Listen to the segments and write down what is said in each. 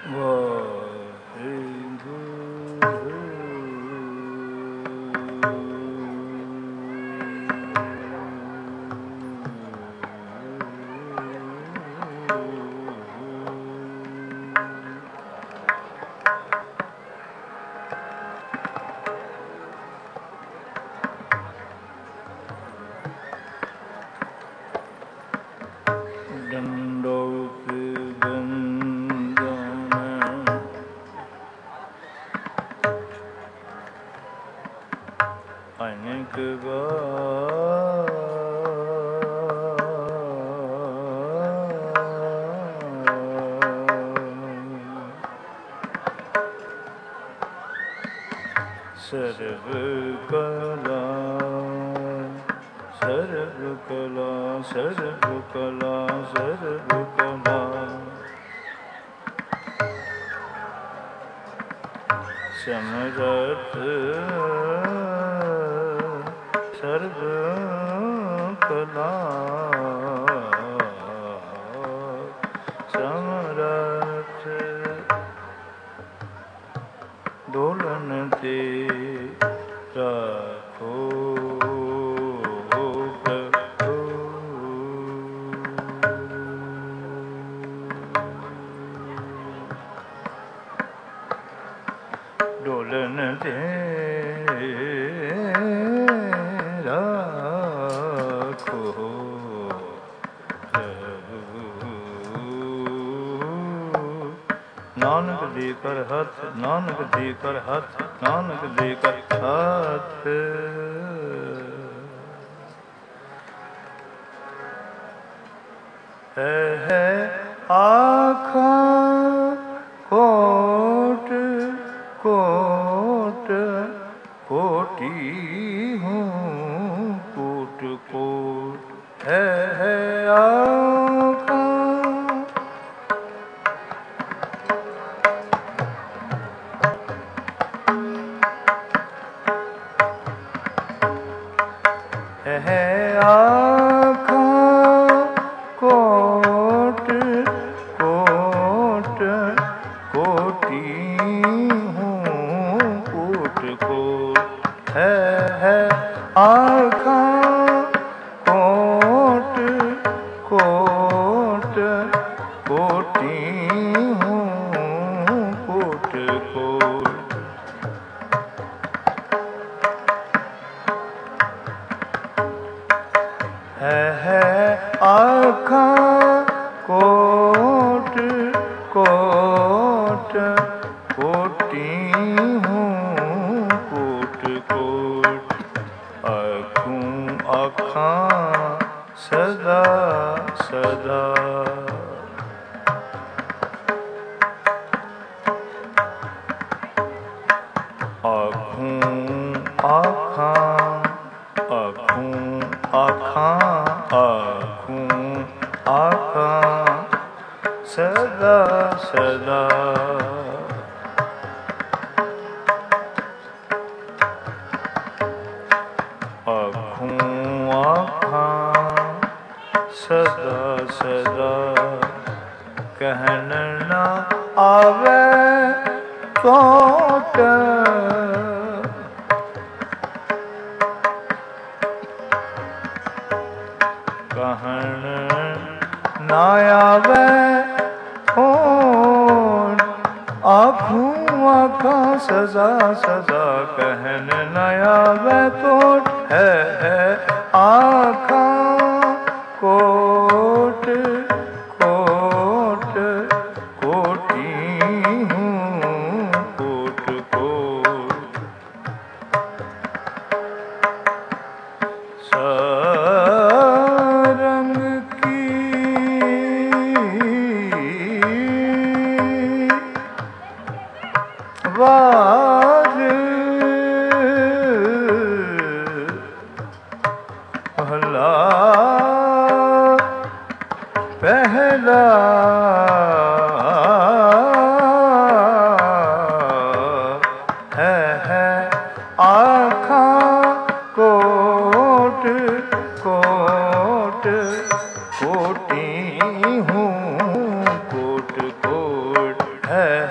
है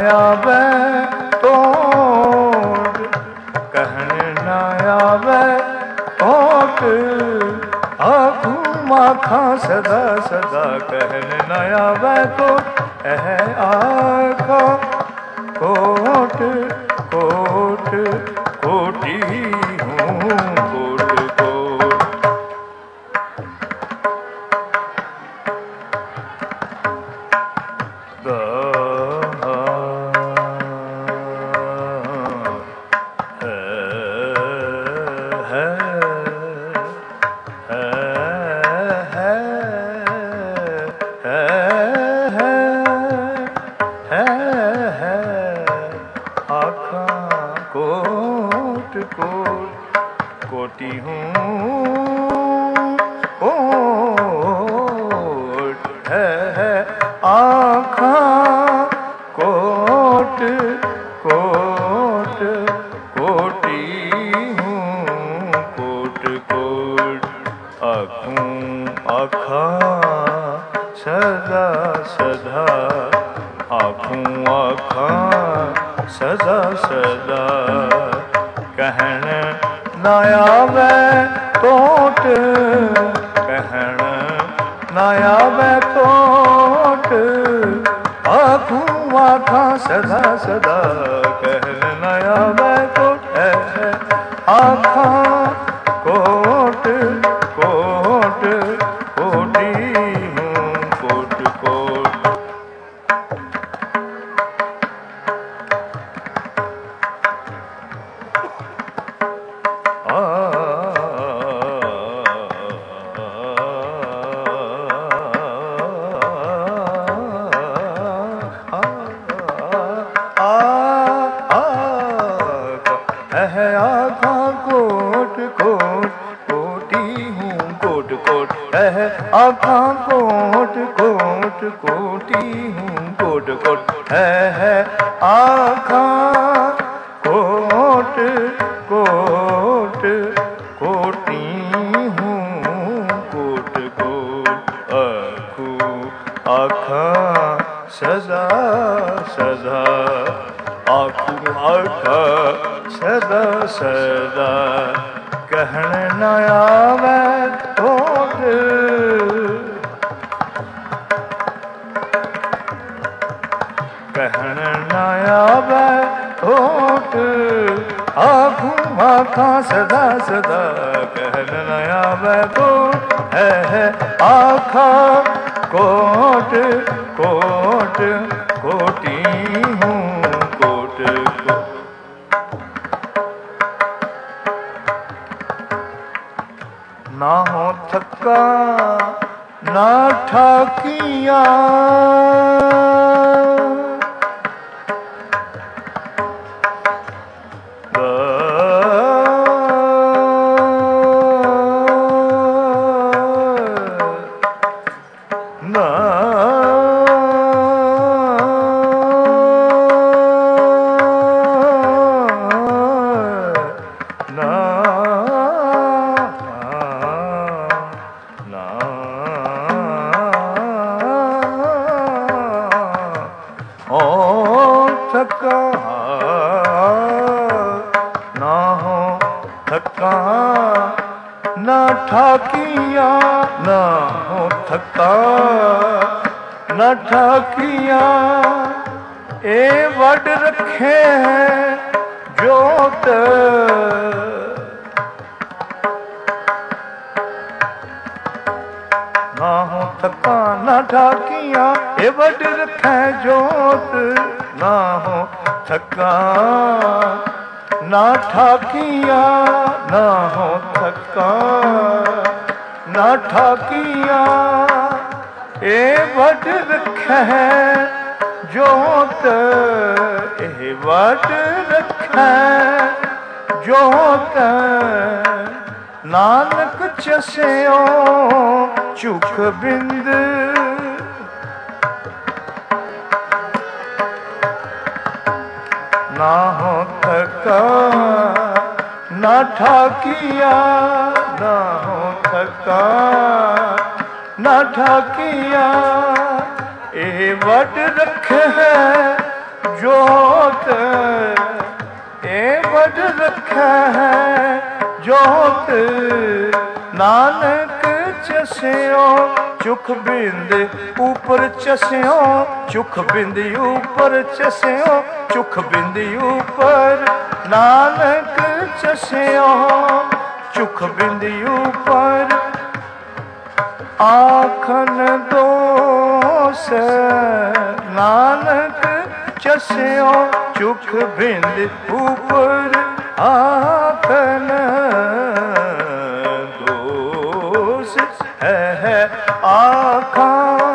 आवे तोड़, कहन न आवे ओट। आखू माखा सदा सदा कहन न आवे तो एह आखा कोट कोट कोटि हूँ कोट कोट। कोटि हूँ कोट है आँखा कोट कोट कोटि हूँ कोट कोट। आँखों आँखा सदा सदा आँखों आँखा सदा सदा कहन न आवे तोट, कहन न आवे तोट। आखू आखा सदा सदा कहन न आवे तोट है आखा कोट कोट कोटि हूँ कोट कोट। आखा कोट कोट कोटि हूँ कोट कोट है आखा कोट कोट कोटि हूँ कोट कोट है आखा कोट कोट कोटि हूँ कोट कोट। आखू आखा सदा सदा आखू आखा सदा सदा कहन न आवे तोट, कहन न आवे तोट। आखू आखा सदा सदा कहन न आवे तोट है आखा कोट कोट कोटि हूँ कोट कोट। ना हो थका ना ठाकिया, थका ना हो थका ना ठाकिया, ना हो थका ना ठाकिया। ए वड रखे हैं जोत, ना हो थका ना ठाकिया। ए वड रखे जोत, ना हो थका ना ठाकिया, ना हो थका ना ठाकिया। ए वड रखे जोत, ए वड रखे जोत। नानक चस्यो चुख बिंद, ना हो थका ना ठाकिया, ना हो थका ना ठाकिया। ए वड रखे जोत ए बड़ रखा है जोत नानक चस्यो चुख बिंद ऊपर चस्यो चुख बिंद ऊपर चस्यो चुख बिंद ऊपर नानक चस्यो चुख बिंद ऊपर आखन दोष नानक चस्यो चुख बिंद ऊपर आखन दोष है आखा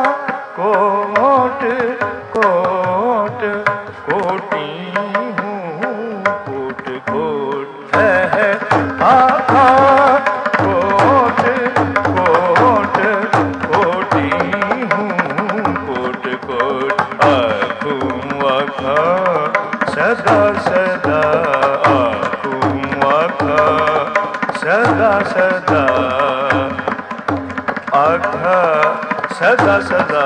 कोट कोट कोटी हूँ कोट कोट है आखा कोट कोट कोटी हूँ कोट कोट आखूँ आखा सदा सदा आखूँ आखा सदा सदा आखा सदा सदा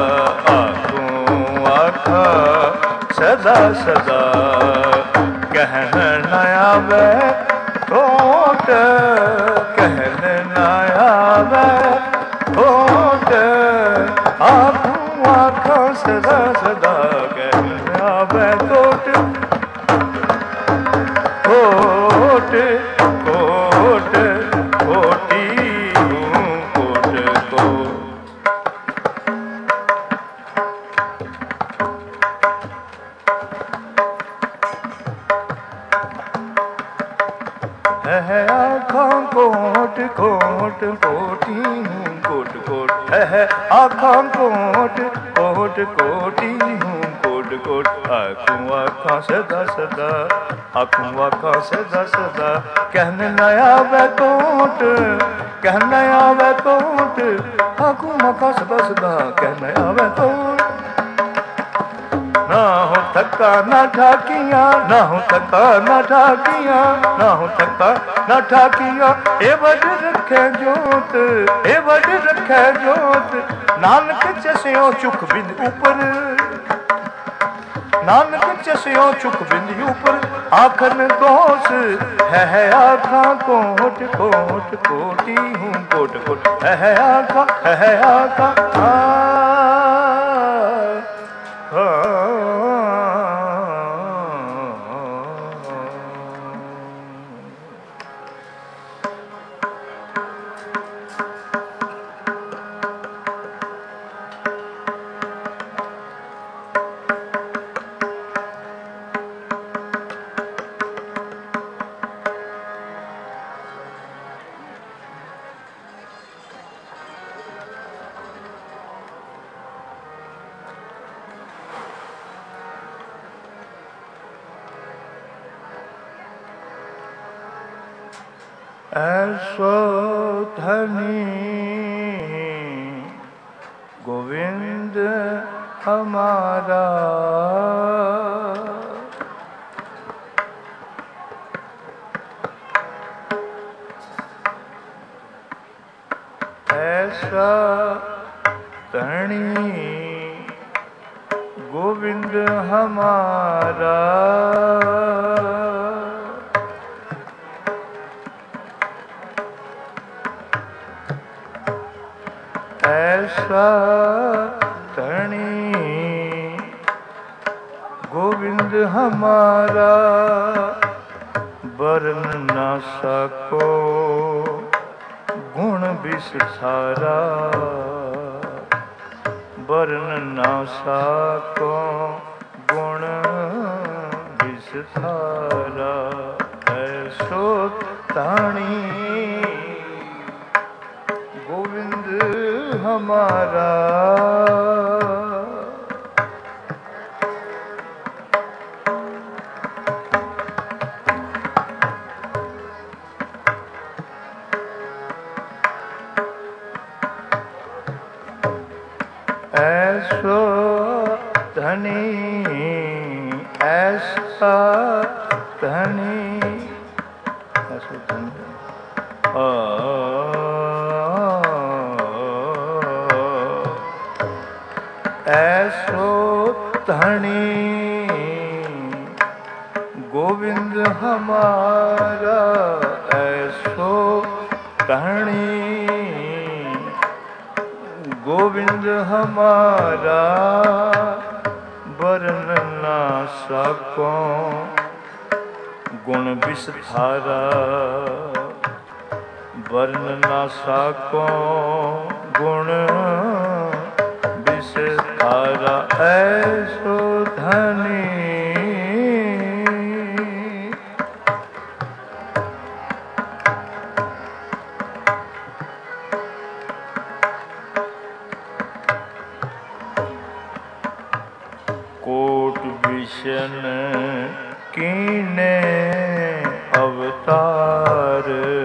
आखूँ आखा सदा सदा कहन न आवे टोट कहन न आवे टोट आखूँ आखा सदा सदा कहन न आवे टोट कोट कोट कोटी है आँखों कोट कोट कोटी हूँ कोट कोट है आँखों कोट कोट कोटी हूँ कोट कोट आँखों आँखों सदा सदा आँखों आँखों सदा सदा कहने नया वे कोट कहने नया वे कोट आँखों आँखों सदा सदा कहने नया वे कोट ना हो थका ना ठाकिया ना हो थका ना ठाकिया ना हो थका ना ठाकिया ए बड़ रखे जोत ए बड़ रखे जोत नानक चस्यो चुख बिंद ऊपर नानक चस्यो चुख बिंद ऊपर आखन दोष है आखा कोट कोट कोटी हूँ कोट कोट है आखा ऐसो धनी गोविंद हमारा ऐसा धनी गोविंद हमारा ऐसा धनी गोविंद हमारा वरन न सको गुण विस्तारा वरन न सको गुण विस्तारा ऐसो धनी गोविंद हमारा ऐसो धनी ऐसा धनी ऐसो धनी ऐसो धनी गोविंद हमारा ऐसो धनी, गोविंद हमारा वरन ना सको गुण विस्तारा, वरन ना सको गुण विस्तारा ऐसो धनी। कोट विशन कीने अवतार,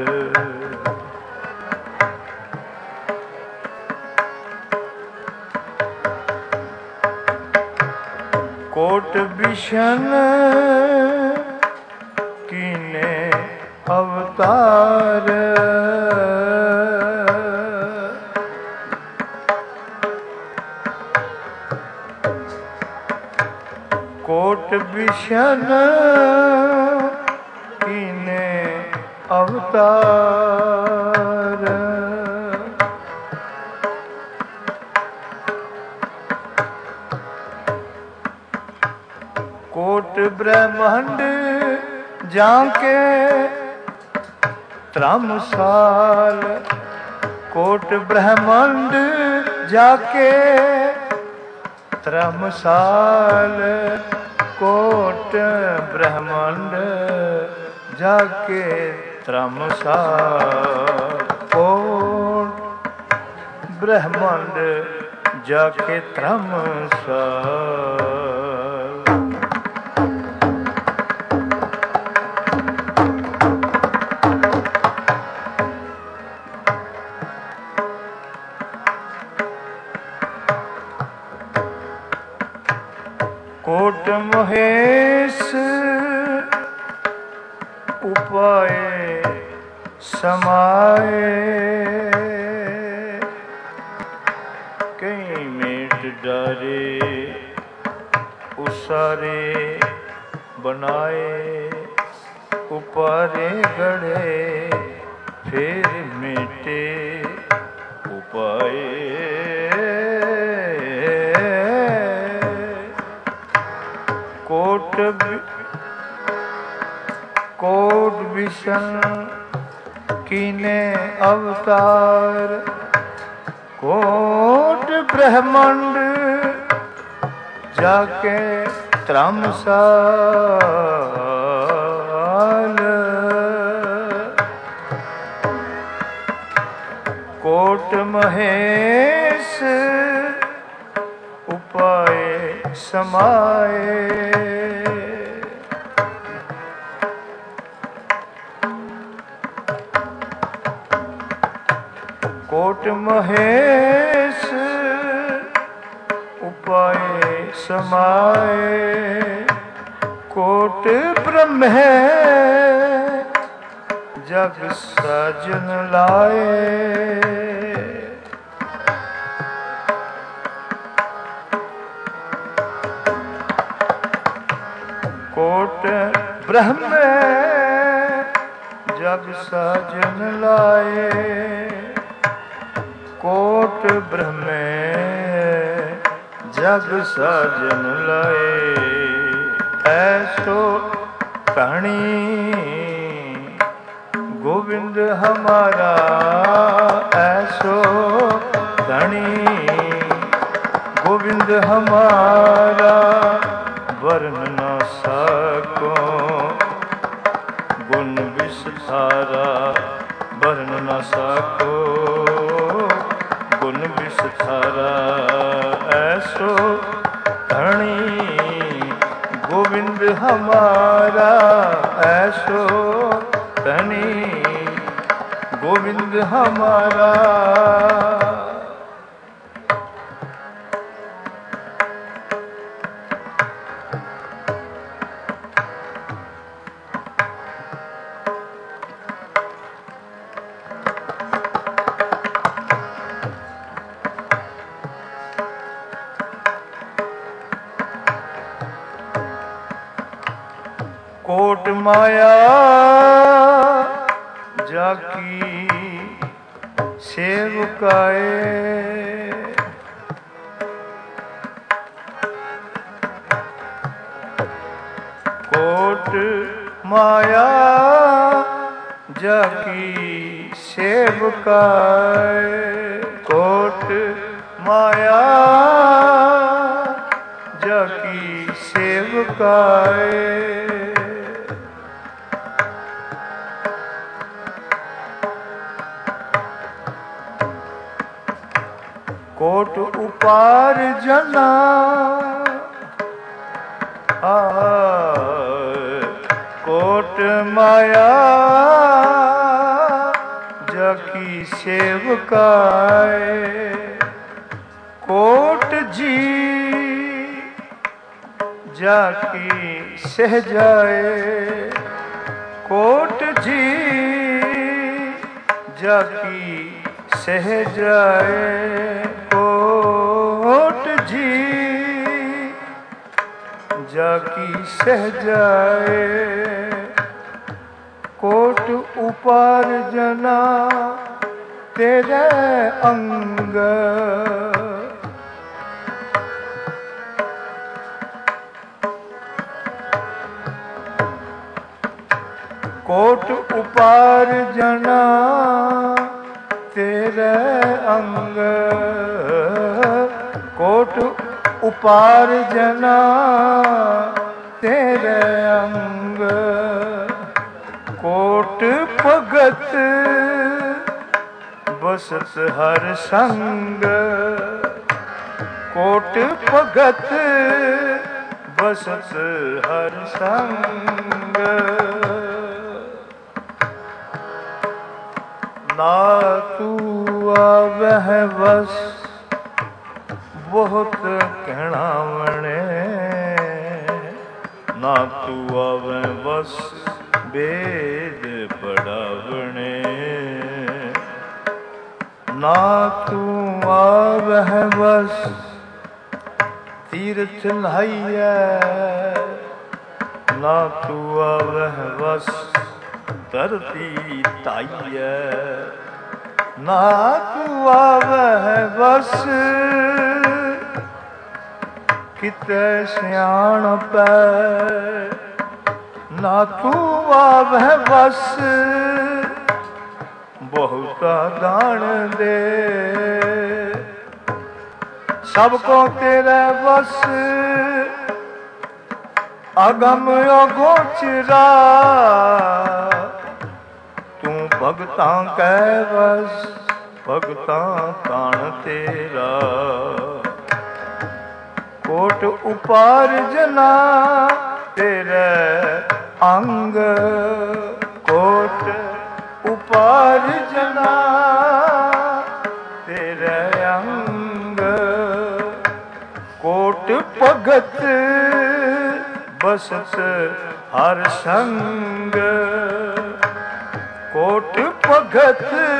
कोट विशन कीने अवतार, कोट विशन कीने अवतार, कोट ब्रह्मांड जाके त्रमसाल, कोट ब्रह्मांड जाके त्रमसाल, कोट ब्रह्मांड जाके त्रमसाल, कोट ब्रह्मांड जाके त्रमसाल। कोट महेश उपाय समाए, कई मेट डारे उसारे बनाए, उपारे गढ़े फिर मेटे उपाय, कोट विशन कीने अवतार, कोट ब्रह्मांड जाके त्रमसाल, कोट महेश उपाय समाए, कोट महेश उपाय समाए, कोट ब्रह्म जग सजन लाए, कोट ब्रह्म जग सजन लाए, कोट ब्रह्म जग सजन लाए ऐसो धनी, गोविंद हमारा ऐसो धनी, गोविंद हमारा वर्ण न सको गुण विस्तारा, वर्ण न सको गुण विस्तारा ऐसो धनी, गोविंद हमारा ऐसो धनी, गोविंद हमारा। कोट माया जाकी सेवकाए, कोट माया जाकी सेवकाए, कोट माया जाकी सेवकाए। कोट उपार्जना कोट माया जाकी सेवकाए, कोट जी जाकी सहजाए, कोट जी जाकी सहजाए, कोट जी जाकी सहजाए। कोट उपार्जना तेरे अंग, कोट उपार्जना तेरे अंग, कोट उपार्जना तेरे अंग, कोट भगत बसत हर संग, कोट भगत बसत हर संग। ना तू आवह बस बहुत कहना बने, ना तू आवह बस वेद पढ़ावणे, ना तू आवह बस तीर्थ नहाइए, ना तू आवह बस धरती ताइए, ना तू आवह बस किते सियाणपै, ना तू आवह बस बहुता दान दे, सबको तेरे बस अगम अगोचरा, तू भगतां कै बस भगतां ताण तेरा। कोट उपार्जना तेरे अंग, कोट उपार्जना तेरे अंग, कोट भगत बसत हर संग, कोट भगत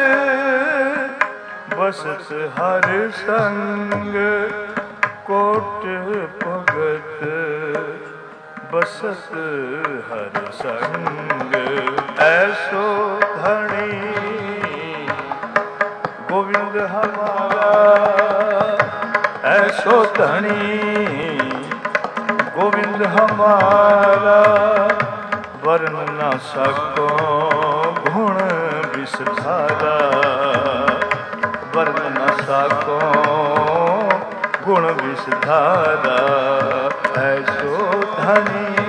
बसत हर संग, कोट भगत बसत हर संग। ऐसो धनी गोविंद हमारा, ऐसो धनी गोविंद हमारा, वर्ण न सको गुण विस्तारा, वर्ण न सको गुण विस्तारा। ऐसो धनी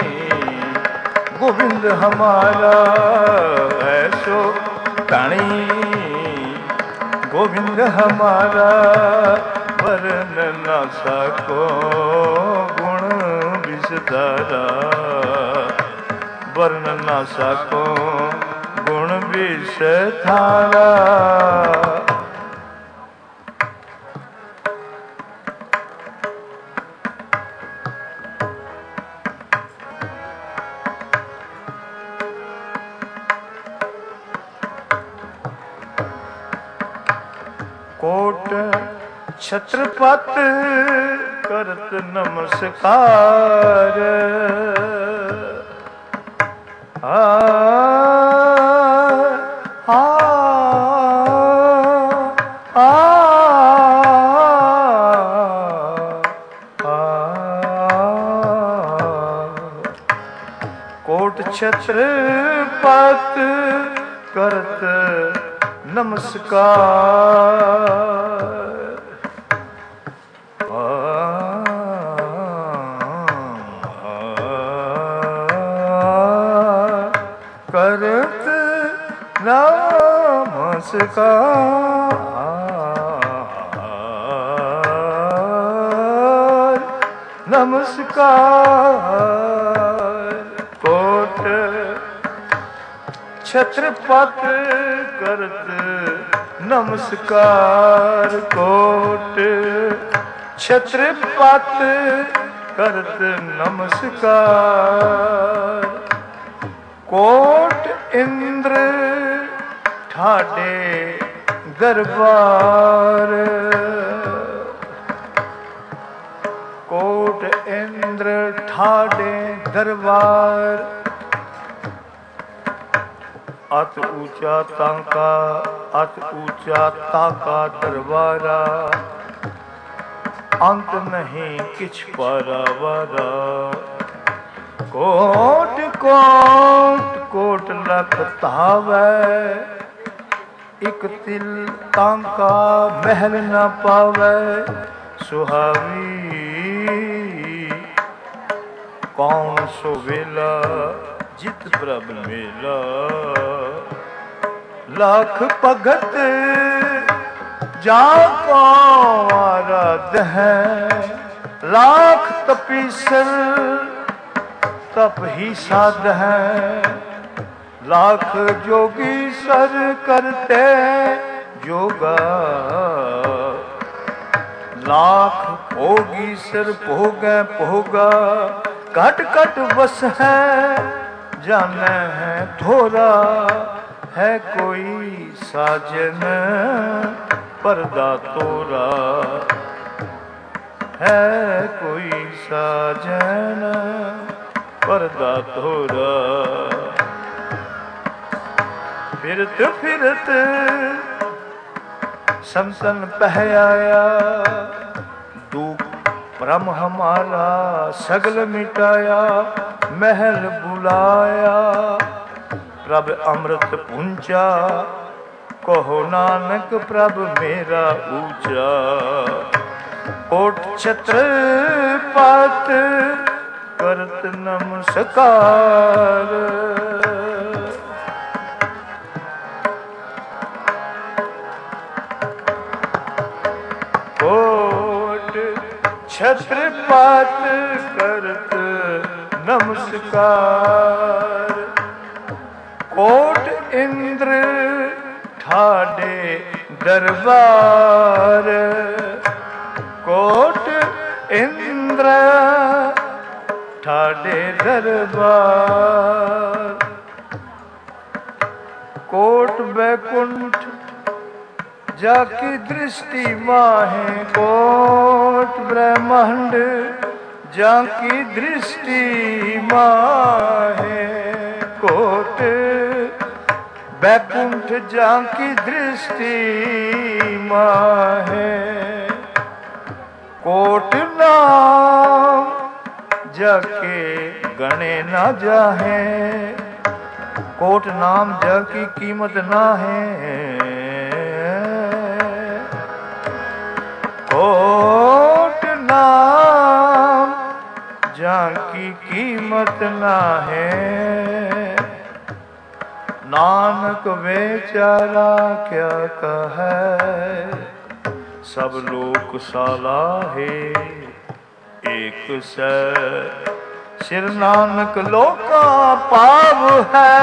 गोविंद हमारा, ऐसो धनी गोविंद हमारा, वर्ण न सको गुण विस्तारा, वर्ण न सको गुण विस्तारा। कोट छत्रपत करत नमस्कार, कोट छत्र पत करत नमस्कार। करत नमस्कार, नमस्कार। कोट छत्रपत करत नमस्कार। कोट छत्रपत करत नमस्कार। कोट इंद्र ठाडे दरबार। कोट इंद्र ठाडे दरबार। अत ऊंचा तांका, अत ऊंचा ताका दरबारा। अंत नहीं किछ पारावारा। कोट कोट कोट लख तावै। इक तिल तांका महल न पावै। सुहावी कौन सो वेला जित प्रभ मेला। लाख भगत जाको आराध है। लाख तपीसर तप ही साध है। लाख जोगी सर करते जोगा। लाख भोगी सिर भोगे भोगा। घट घट बस है जाने है थोड़ा। है कोई साजन पर्दा तोरा। है कोई साजन पर्दा तोरा। फिरत फिरत संतन पह आया। दुख भ्रम हमारा सगल मिटाया। महल बुलाया प्रभ अमृत पूंचा। कहो नानक प्रभ मेरा ऊंचा। कोट छत्र पत करत नमस्कार। कोट छत्रपत करत नमस्कार। कोट इंद्र ठाडे दरबार। कोट इंद्र ठाडे दरबार। कोट बैकुंठ जाकी दृष्टि माहे। कोट ब्रह्मांड जाकी दृष्टि माहे। कोट बैकुंठ जाकी दृष्टि माहे। कोट नाम जाके गणे न जाहे। कोट नाम जाकी कीमत ना है। कोट नाम जाकी कीमत ना है। नानक बेचारा क्या कहे। सब लोक सालाहे एक सै। सिर नानक लोका पाव है।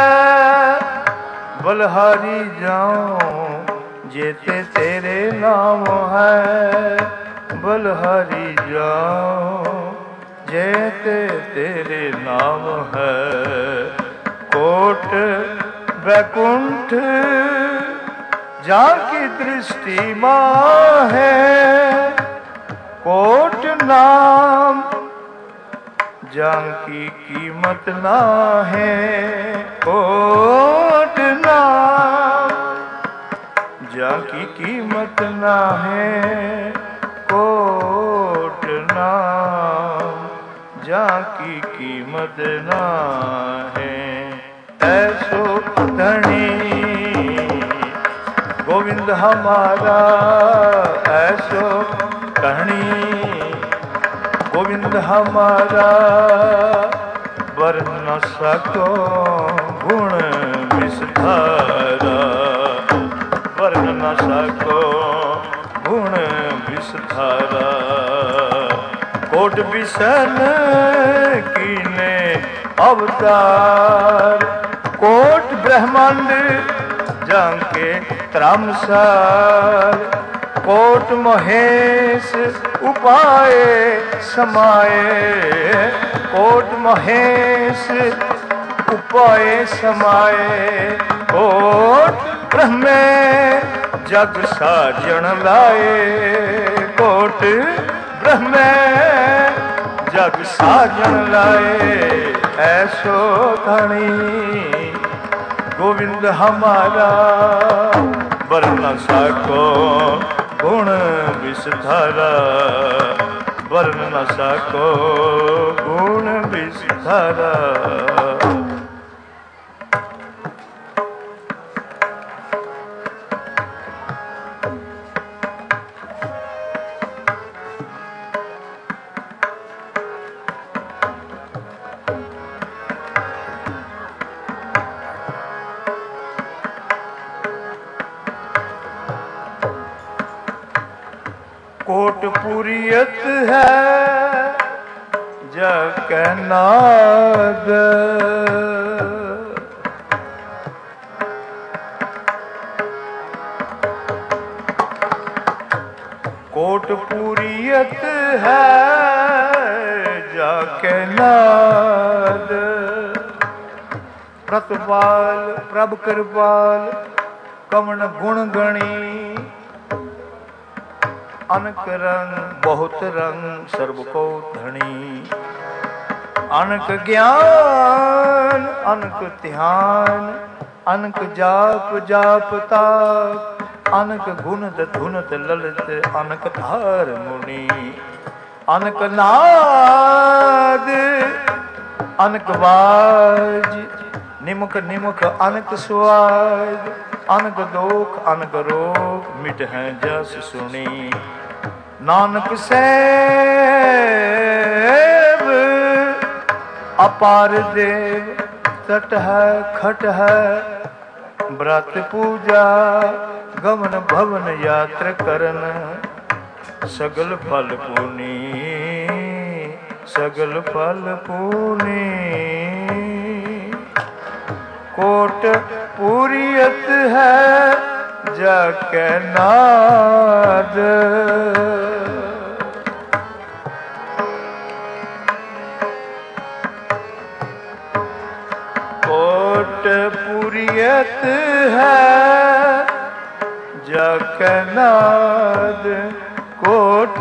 बलहारी जाऊं जेते तेरे नाम है। बलहारी जाऊं जेते तेरे नाम है। कोट वैकुंठ जाकी दृष्टि माहे। कोट नाम जाकी कीमत ना है कोट नाम, जाकी कीमत ना है कोट नाम, जाकी कीमत ना है। ऐसो धनी गोविंद हमारा, ऐसो धनी गोविंद हमारा, वर्ण न सको गुण विस्तारा, वर्ण न सको गुण विस्तारा। कोट बिसन कीने अवतार, कोट ब्रह्मांड जाके त्रामसार, कोट महेश उपाय समाए, कोट महेश उपाय समाए। कोट ब्रह्मे जग साजन लाए, कोट ब्रह्मे जग साजन लाए। ऐसो धनी गोविंद हमारा, वर्ण सको गुण विस्तारा, वर्ण न सको गुण विस्तारा। कोट पुरियत है जग नाद, कोट पुरियत है जाके नाद। प्रतपाल प्रभ कृपाल कमन गुण गणी, अनक रंग बहुत रंग सर्व को धनी। अनक ज्ञान अनक ध्यान, अनक जाप जाप ताप, अनक गुणत धुनत ललित, अनक धार मुनि। अनक नाद अनक बाज, निमुख निमुख अनक स्वाद, अनक दोख अनक रोग मिट हैं जस सुनी। नानक सैब अपार देव, तट है खट है व्रत पूजा, गमन भवन यात्रा करन, सगल फल पुनी सगल फल पुनी। कोट पुरियत है जाके नाद, कोट पुरियत है जाके नाद। कोट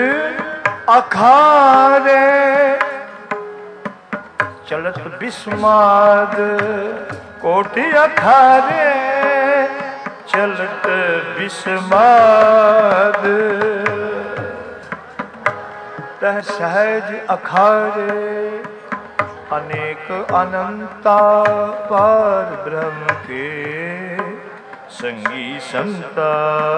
अखारे चलत बिस्माद, कोट अखारे चलत बिस्माद। तह सहज अखारे अनेक अनंता, पार ब्रह्म के संगी संता।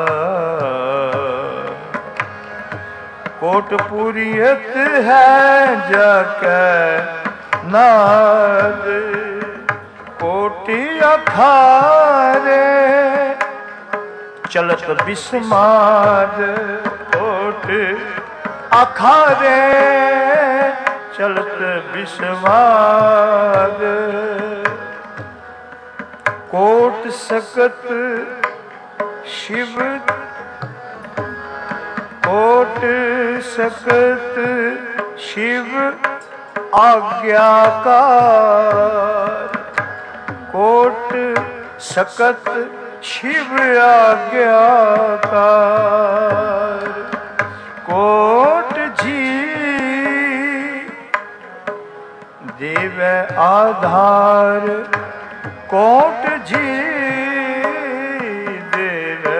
कोट पुरियत है जाके नाद, कोटि अखारे चलत बिस्माद। कोट अखारे चलत बिस्माद। कोट सकत शिव, कोट सकत शिव आज्ञाकार, कोट सकत शिव आज्ञाकार। कोट जी देवै आधार कोट जी देवै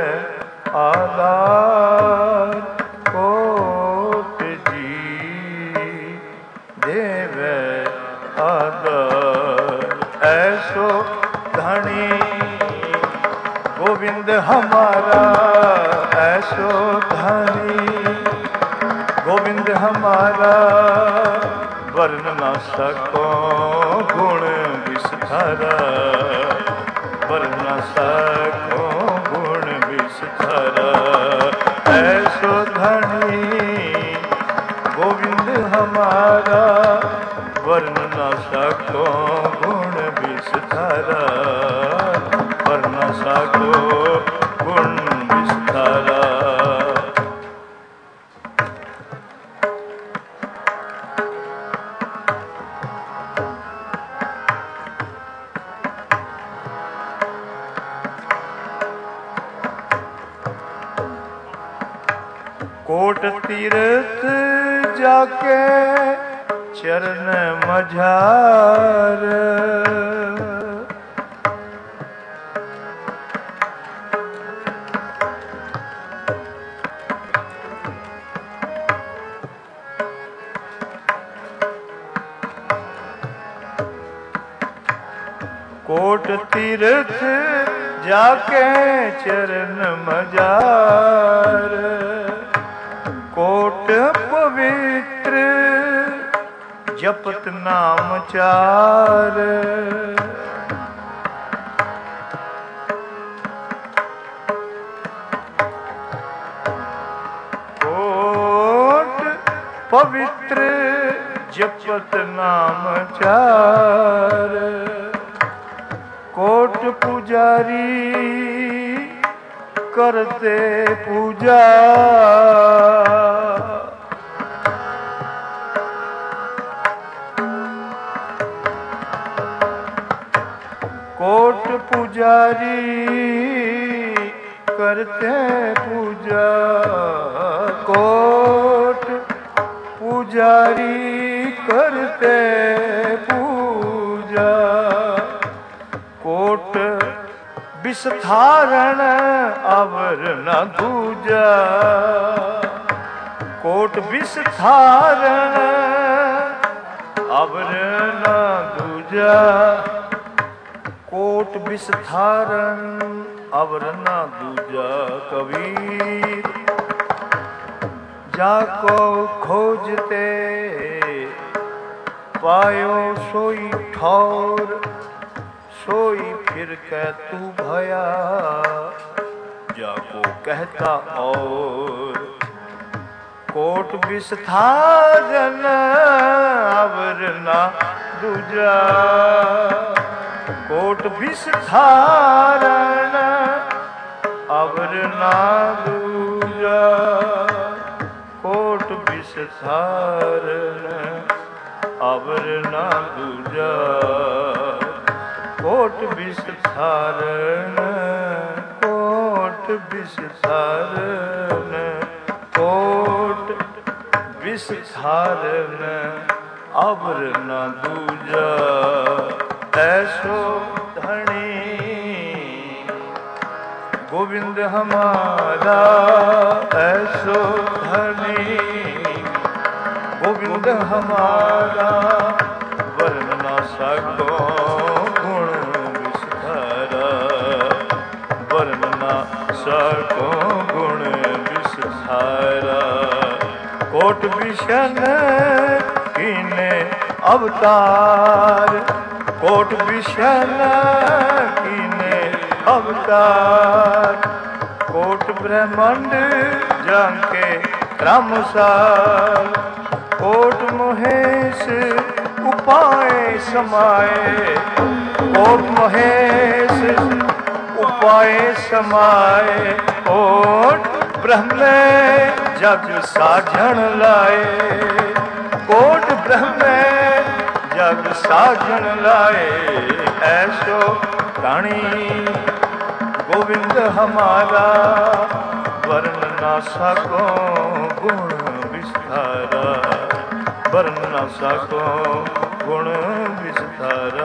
आधार कोट जी देवै आधार ऐसो धनी गोविंद हमारा ऐसो धनी गोविंद हमारा वर्ण न सको गुण विस्तारा वर्ण न सको गुण विस्तारा ऐसो धनी गोविंद हमारा वर्ण न सको गुण विस्तारा वर्ण न सको गुण विस्तारा। कोट तीर्थ जाके चरण मझार कोट तीर्थ जाके चरण मझार कोट पवित्र जपत नाम चार कोट पवित्र जपत नाम चार कोट पुजारी करते पूजा कोट पुजारी करते पूजा कोट पुजारी करते पूजा कोट विस्तारण अवर न दूजा कोट विस्तारण अवर न दूजा कोट विस्तारण अवर न दूजा कबीर जाको खोजते पायो सोई ठौर सोई फिर कह तू भया जाको कहता और कोट विस्तारण अवर न दूजा कोट विस्तारण अवर न दूजा कोट विस्तारण अवर न दूजा कोट विस्तारण कोट विस्तारण कोट विस्तारण अवर न दूजा ऐसो धनी गोविंद हमारा ऐसो धनी गोविंद हमारा वर्ण न सको गुण विस्तारा वर्ण न सको गुण विस्तारा कोट विशन कीने अवतार कोट विशन कीने अवतार कोट ब्रह्मांड जाके क्रमसार कोट महेश उपाय समाए कोट महेश उपाय समाए कोट ब्रह्म जग साजन लाए कोट ब्रह्म जग साजन लाए ऐसो रानी गोविंद हमारा वर्ण न सको गुण विस्तारा वर्ण न सको गुण विस्तारा।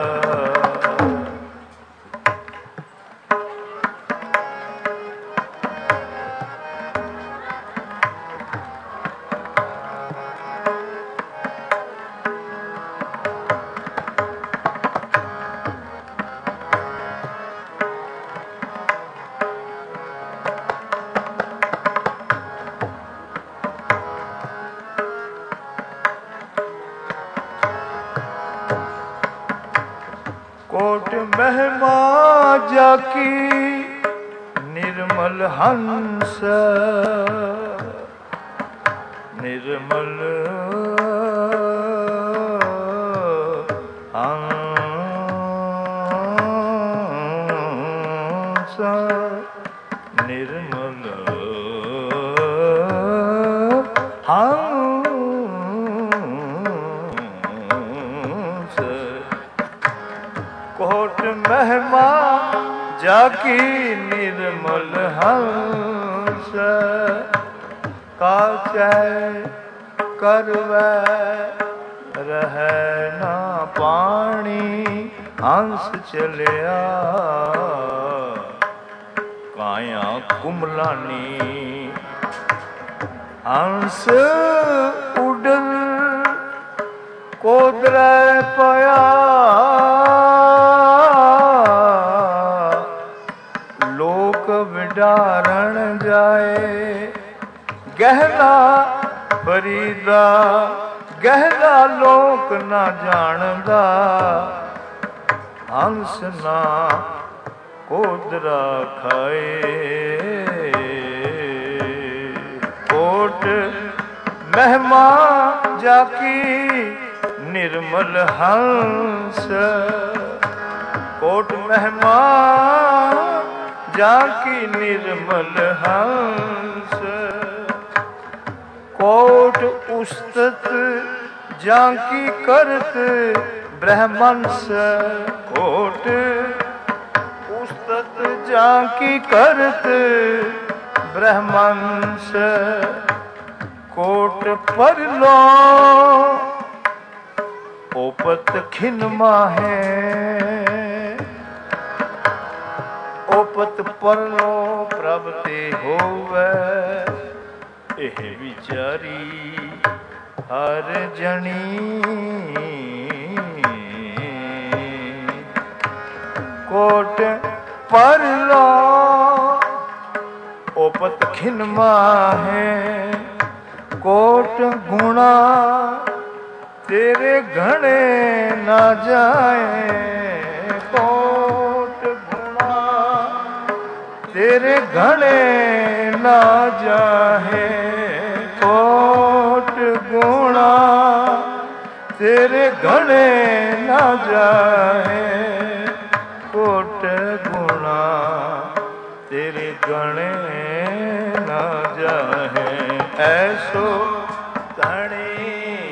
कोट महिमा जाकी निर्मल हंस, निर्मल हंस, निर्मल हंस। कोट महिमा जाकी निर्मल हंस, काचै करवै रहै ना पानी, हंस चलिया काया कुमलानी। हंस उडल कोदरै पया, लोक विडारण जाए गहला फरीदा, गहला लोक ना जानदा, हंस ना कोदरा खाए। कोट महिमा जाकी निर्मल हंस, कोट महिमा जाकी निर्मल हंस। कोट उस्तत जाकी करत ब्रह्मंस, कोट उस्तत जाकी करत ब्रह्मंस। कोट परलो ओपत खिन माहे, ओपत परलो प्रभ ते होवे, एह विचारी हर जनी। कोट परलो ओपत खिन माहे, कोट गुणा तेरे घणे ना जाए, कोट गुणा तेरे घणे ना जाए। कोट गुणा तेरे घणे ना जाए, कोट गुणा तेरे घणे ना जाए। ऐसो धनी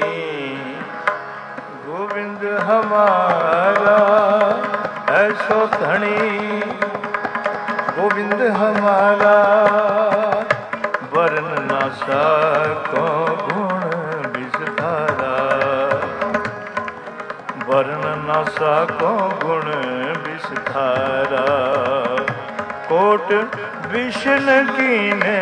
गोविंद हमारा, ऐसो धनी गोविंद हमारा, वरन ना सको गुण विस्तारा, वरन ना सको गुण विस्तारा। कोट विष्णु कीने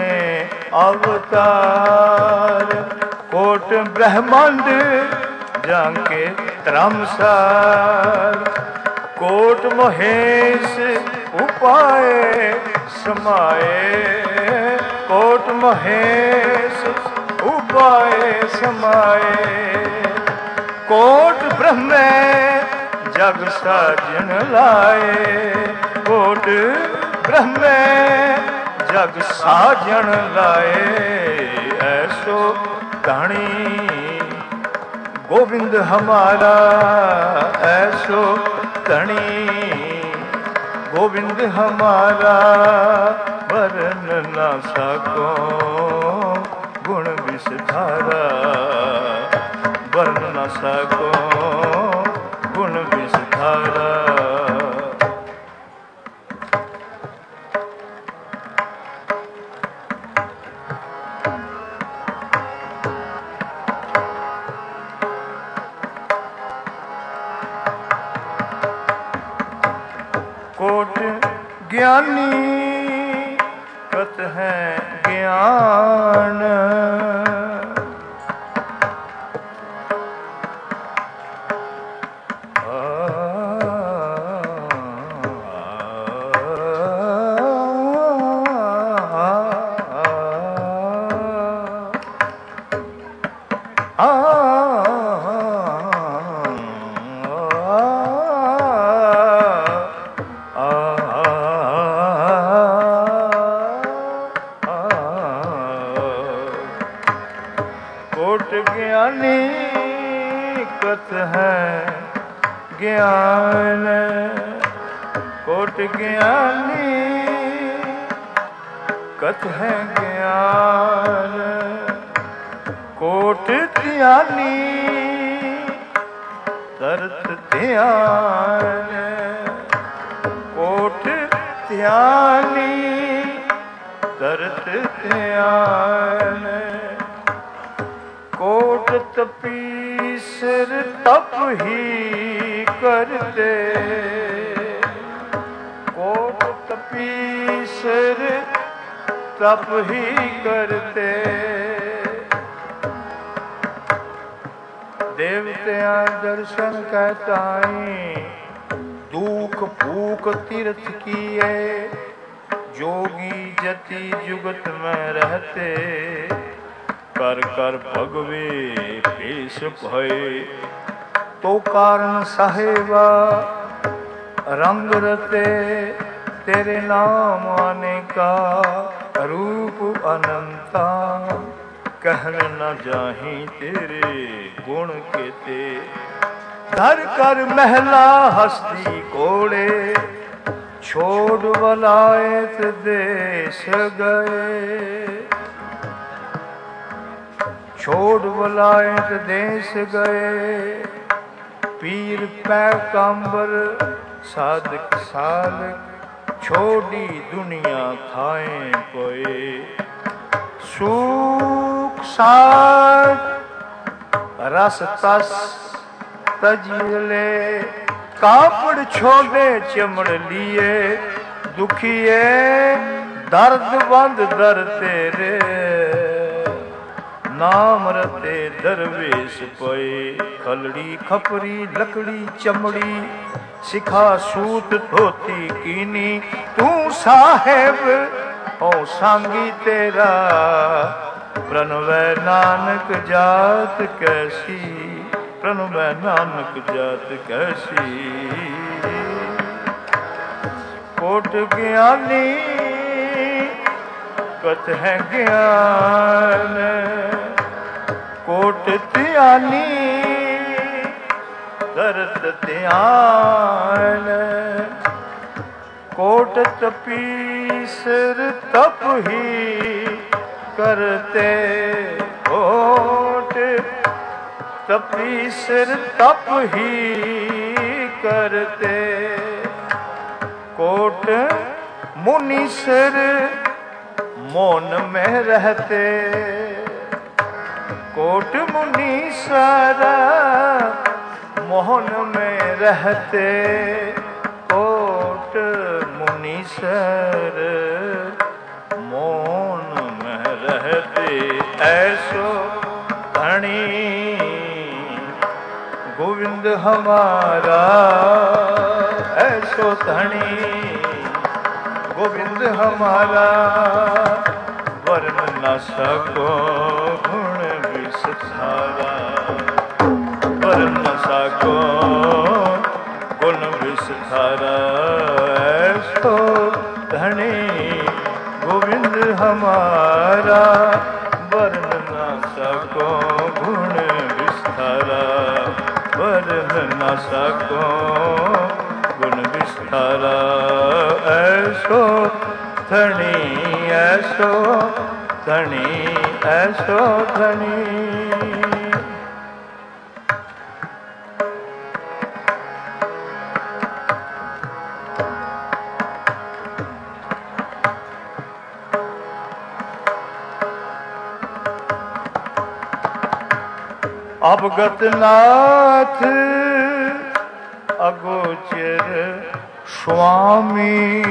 अवतार, कोट ब्रह्मांड जाके त्रमसार, कोट महेश उपाय समाए, कोट महेश उपाय समाए। कोट ब्रह्म जग साजन लाए, कोट ब्रह्म जग साजन लाए। ऐसो धनी गोविंद हमारा, ऐसो धनी गोविंद हमारा, वरन ना सको गुण विस्तारा, वरन ना सको गुण विस्तारा। कोट ज्ञानी कत है ज्ञान। कोट ज्ञानी कत है ज्ञान। कोट ज्ञानी कत है ज्ञान। कोट ध्यानी तरत ध्यान। कोट ध्यानी तरत ध्यान। कोट तपीसर तप ही करते। कोट तपीसर तप ही करते। देवतियां दर्शन कहताई दुख भूख तीर्थ किए। जोगी जति जुगत में रहते। कर कर भगवे पेश भये। तो कारण साहेबा रंग रते। तेरे नाम आने का रूप अनंता। कहन न जाही तेरे गुण केते। धर कर महला हस्ती कोड़े। छोड़ वलायत देश गए। छोड़ वलायत देश गए। पीर पैगंबर साधक सालक। छोड़ी दुनिया खाए कोए। सुख साध रस तस तजिले। कापड़ छोड़े चमड़ लिए। दुखिए दर्द बंद दर तेरे। नाम रते दरवेश पए। खलड़ी खपरी लकड़ी चमड़ी। सिखा सूत धोती कीनी। तू साहेब हो सांगी तेरा। प्रणवै नानक जात कैसी। प्रणवै नानक जात कैसी। कोट ज्ञानी कत है ज्ञान। कोट ध्यानी तरत ध्यान। कोट तपीसर तप ही करते। कोट तपीसर तप ही करते। कोट मुनीसर मौन में रहते। कोट मुनीसर मोहन में रहते। कोट मुनीसर मौन में रहते। ऐसो धनी गोविंद हमारा। ऐसो धनी गोविंद हमारा। वर्ण न सको गुण विस्तारा। वर्ण न सको गुण विस्तारा। ऐसो धनी गोविंद हमारा। वर्ण न सको गुण विस्तारा। वर्ण न सको गुण विस्तारा। ऐसो धनी ऐसो धनी ऐसो धनी। अवगत नाथ अगोचर स्वामी।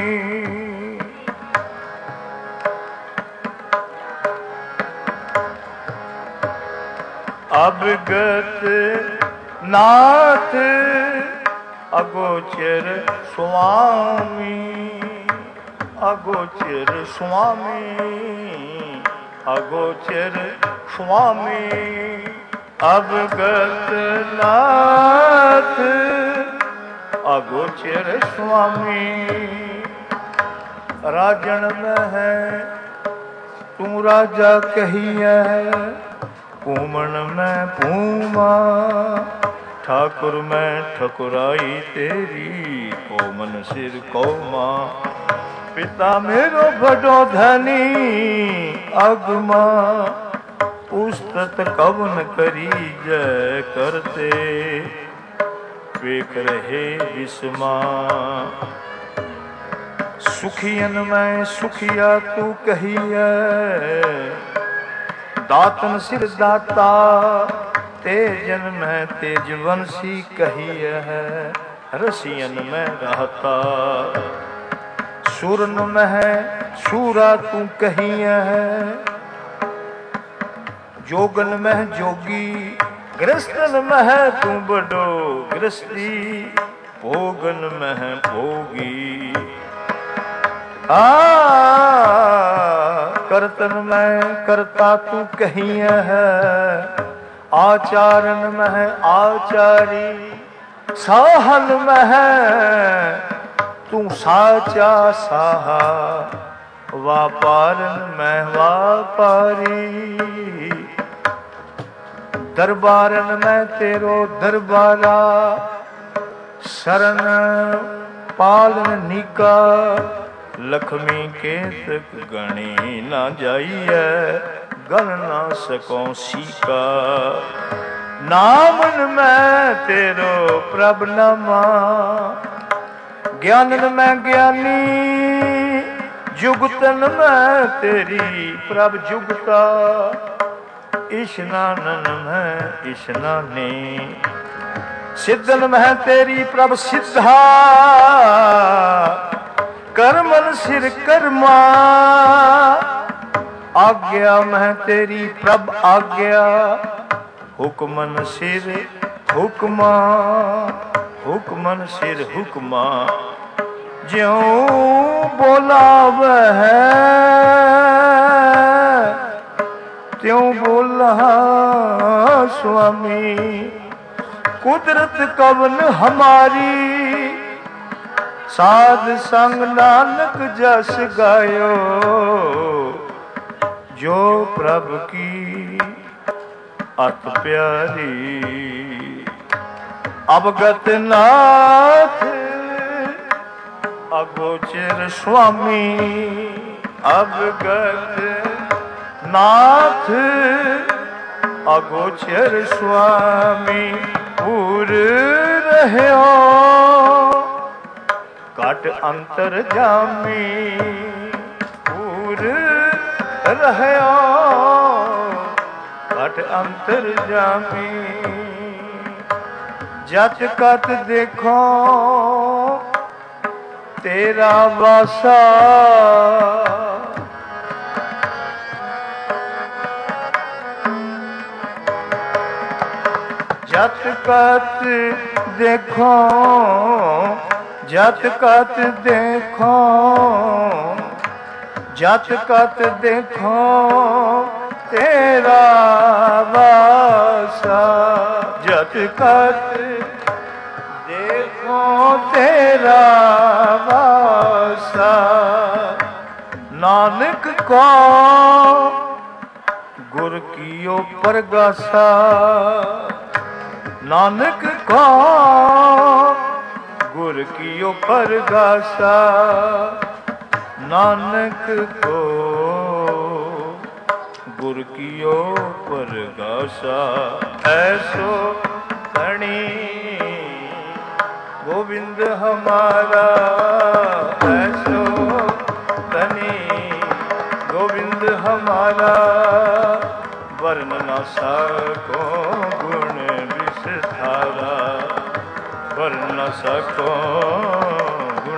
अवगत नाथ अगोचर स्वामी, अगोचर स्वामी, अगोचर स्वामी। अवगत नाथ अगोचर स्वामी। राजन में है तू राजा कहिए, पूमन में पूमा, ठाकुर में ठकुराई तेरी, कोमन सिर कौमा। पिता मेरो बड़ो धनी अगमा, उस्तत कवन करी जय करते, वेख रहे विस्मा। सुखियन में सुखिया तू कहिए, दातन सिर दाता, तेजन में तेजवंशी कहिए है, रसियन में रहता। सुरन में है सूरा तू कहिए है, जोगन में जोगी, गृहस्थन में है तू बड़ो गृहस्थी, भोगन में है भोगी। करतन में करता तू कहिए है, आचारन में है आचारी, साहन में है तू साचा साहा, व्यापारन में व्यापारी। दरबारन में तेरो दरबारा, शरण पालन निका, लक्ष्मी के तक गणी ना जाइए, गण ना सको सीका। नामन में तेरो प्रभ नमा, ज्ञानन में ज्ञानी, जुगतन में तेरी प्रभ जुगता, इशनानन में इशनानी। सिद्धन में तेरी प्रभ सिद्धा, कर्मन सिर कर्मा, आज्ञा में तेरी प्रभ आज्ञा, हुक्मन सिर हुक्मा, हुक्मन सिर हुक्मा। ज्यों बोलाव है त्यों बोला स्वामी, कुदरत कवन हमारी, साध संग नानक जस गायो, जो प्रभु की अत प्यारी। अवगत नाथ अगोचर स्वामी, अवगत नाथ अगोचर स्वामी। पूर रह्यो काट अंतर जामी, पूर रह्यो काट अंतर जामी। जत कत देखो तेरा वासा, जत कत देखो, जत कत देखो, जत कत देखो तेरा वासा। जत कत देखो तेरा वासा, नानक को गुर कियो परगासा। नानक को गुर कियो परगासा, नानक को गुर कियो परगासा। ऐसो धनी गोविंद हमारा, ऐसो धनी गोविंद हमारा। वर्ण न सको गुण विस्तारा, वर्ण न सको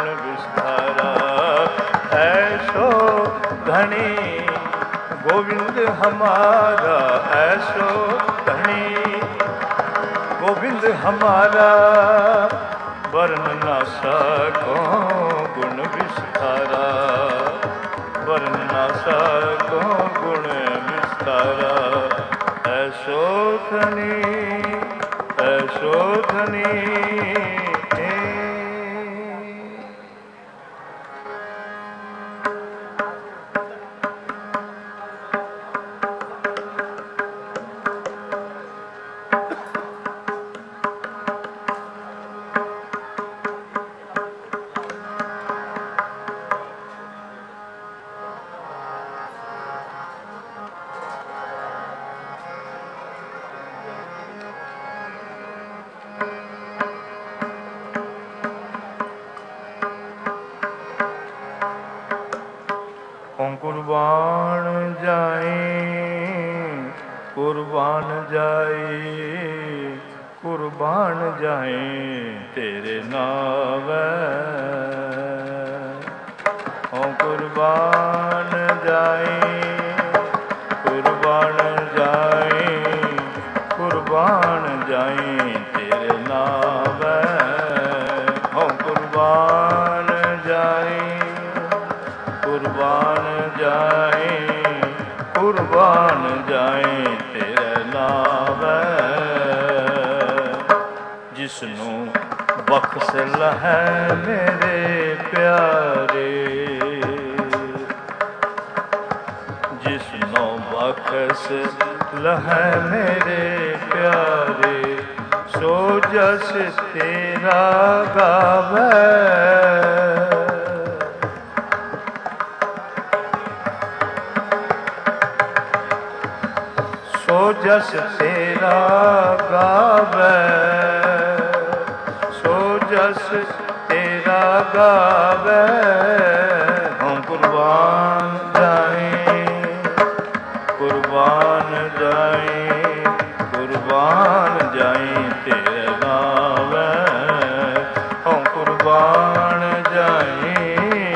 हमारा ऐसो धनी, गोविंद हमारा वर्ण न सको गुण विस्तारा, वर्ण न सको गुण विस्तारा। ऐसो धनी, ऐसो धनी। कुर्बान जाए, कुर्बान जाए, कुर्बान जाए तेरे नावे। ओ कुर्बान जाए, कुर्बान जाए, कुर्बान जाए तेरे नावे। ओ कुर्बान जाए, कुर्बान जाए, कुर्बान जाए तेरे नावे। जिसनू बख्श लहै मेरे प्यारे, जिसनू बख्श लहै मेरे प्यारे, सो जस तेरा गावे। सो जस तेरा गावे, सो जस तेरा गावे। हम कुर्बान जाए, कुर्बान जाए, कुर्बान जाए तेरे नावे। हम कुर्बान जाए,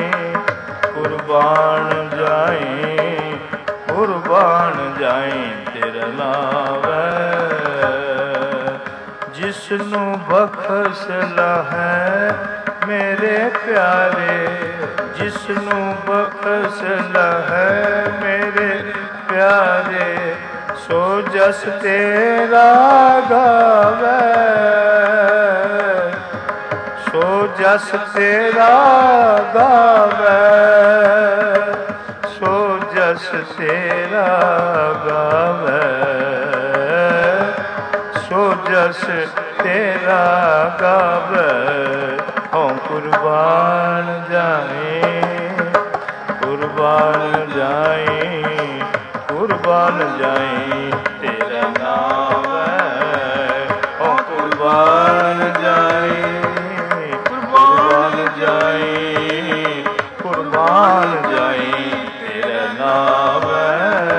कुर्बान जाए, कुर्बान जाए तेरे नावे। जिसनू बख्श लहै मेरे प्यारे, जिसनू बख्श लहै मेरे प्यारे, सो जस तेरा गावे। सो जस तेरा गावे, सो जस तेरा गावे, सो जस तेरा गावे। हम कुर्बान जाए, कुर्बान जाए, कुर्बान जाए तेरा नाम है। हम कुर्बान जाए, कुर्बान जाए, कुर्बान जाए तेरा नाम है।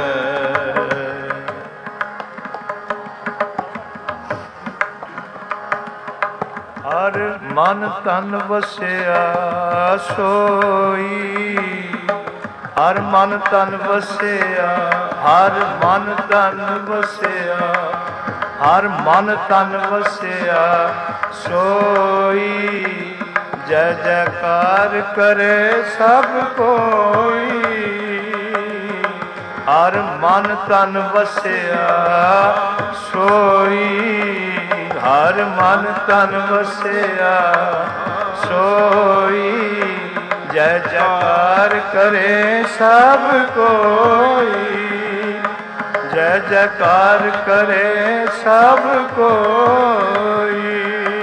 हर मन तन वसिया सोई, हर मन तन वसिया, हर मन तन वसिया, हर मन तन वसिया सोई। जय जयकार करे सब कोई, हर मन तन वसिया सोई। हर मन तन वसिया सोई। जय जयकार करे सब कोई, जय जयकार करे सब कोई।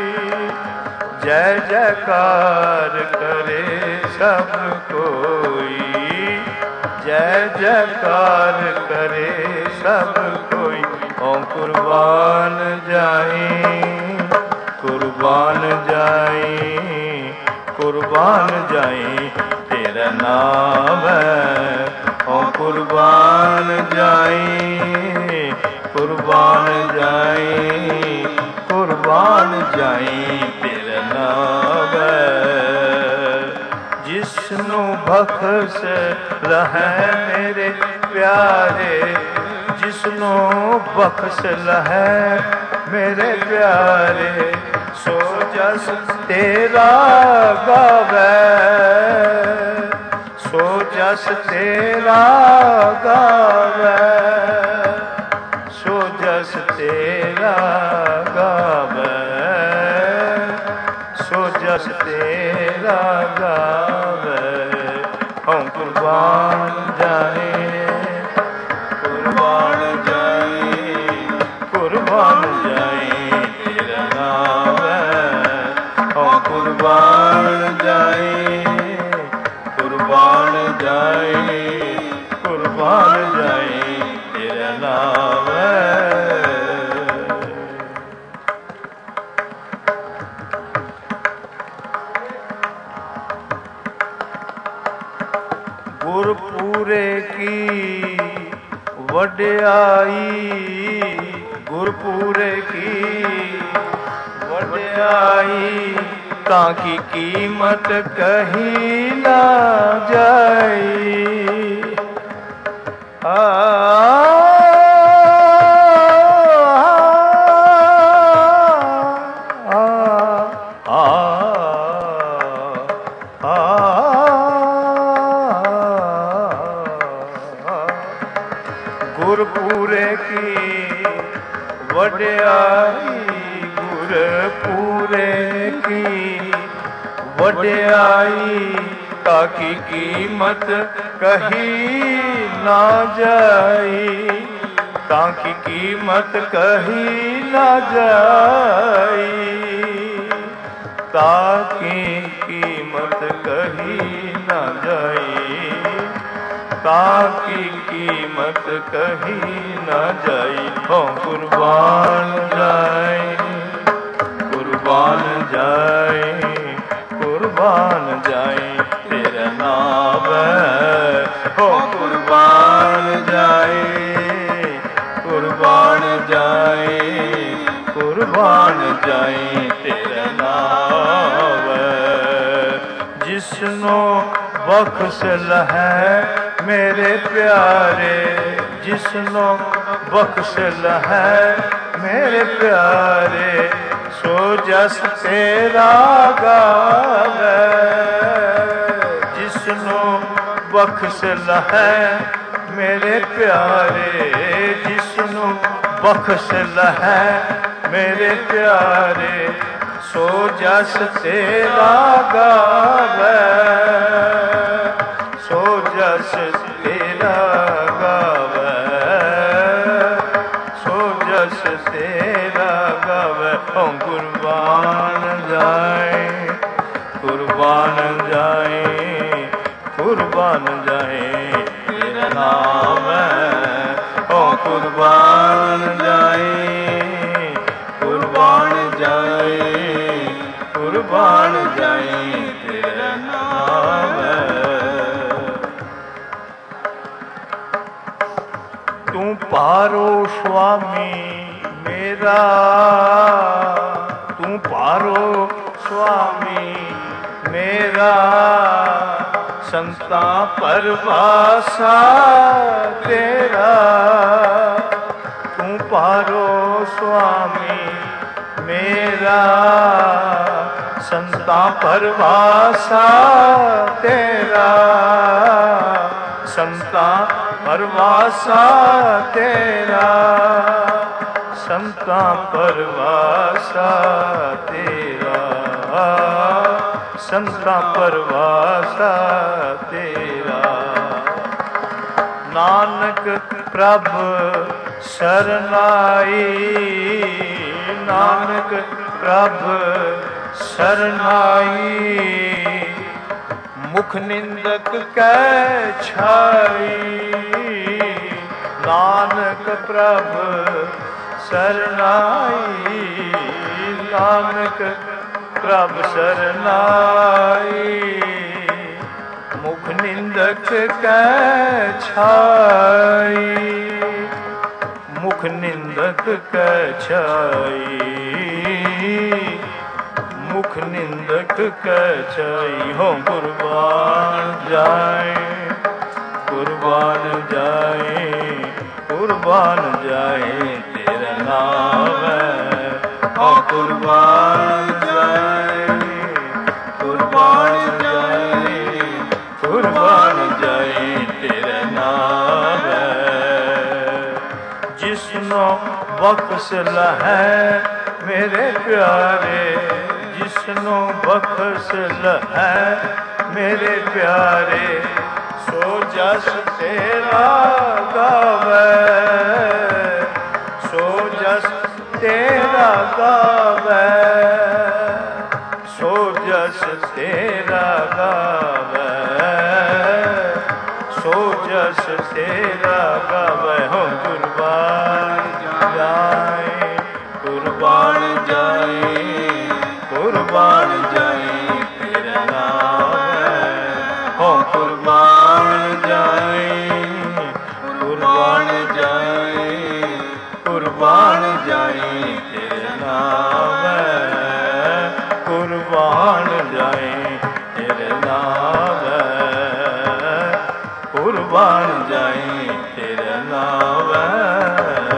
जय जयकार करे सब कोई, जय जयकार करे सब कोई। ओम कुर्बान जाए, कुर्बान जाए, कुर्बान जाए तेरा नाम है। ओम कुर्बान जाए, कुर्बान जाए, कुर्बान जाए तेरा नाम है। जिसनू बख्श लहै मेरे प्यारे जिसनों बख्श लहै मेरे प्यारे सो जस तेरा गावै सो जस तेरा गावै सो जस तेरा गावै सो जस तेरा गावै हम कुर्बान जाए कुर्बान जाए तेरा नाम है हम कुर्बान जाए तेरा नाम है। गुरपुरे की वड्याई गुरपुरे की वड्याई ताकि कीमत कहीं ना जाई गुरपुरे की वड्याई गुरपुरे की वड्याई ताकि कीमत कहीं ना जाई ताकि कीमत कहीं ना जाई ताकि कीमत कहीं ना जाई ताकि कीमत कहीं ना जाई हो कुर्बान जाए कुर्बान जाए कुर्बान जाए तेरा नाम है हो कुर्बान जाए कुर्बान जाए कुर्बान जाए तेरा नाम है जिसनो बख्श लहै मेरे प्यारे जिसनो बख्श लहै मेरे प्यारे सो जस तेरा गावै जिसनो बख्श लहै मेरे प्यारे जिसनो बख्श लहै मेरे प्यारे सो जस तेरा गावै सो जस तेरा गावै सो जस तेरा गावै हम कुर्बान जाए कुर्बान जाए कुर्बान जाए तेरा नाम है ओ कुर्बान जाए कुर्बान जाए कुर्बान जाए तेरा नाम है। तू पारो स्वामी मेरा तू पारो स्वामी मेरा संता परवासा तेरा तू पारो स्वामी मेरा संता परवासा तेरा संता परवासा तेरा संता परवासा तेरा संता परवासा तेरा नानक प्रभ शरनाई नानक प्रभ शरनाई मुख निंदक कै छाई नानक प्रभ शरनाई नानक प्रभ शरनाई मुख निंदक कै छाई मुख निंदक कै छाई मुख निंदक कै छाई हो कुर्बान जाए कुर्बान जाए कुर्बान जाए तेरा नाम है। ओ कुर्बान जाए कुर्बान जाए कुर्बान जाए तेरा नाम है। जिसनो बख्शल है मेरे प्यारे, जिसनो बख्शल है मेरे प्यारे, सो जस तेरा गावे, सो जस तेरा गावे, सो जस तेरा गावे, सो जस तेरा गावे। हो कुर्बान जाए कुर्बान जाए कुर्बान जाए तेरा नाम है। हो कुर्बान जाए कुर्बान जाए कुर्बान जाए तेरा नाम है। कुर्बान जाए तेरे नाम है। कुर्बान जाए तेरे नाम है।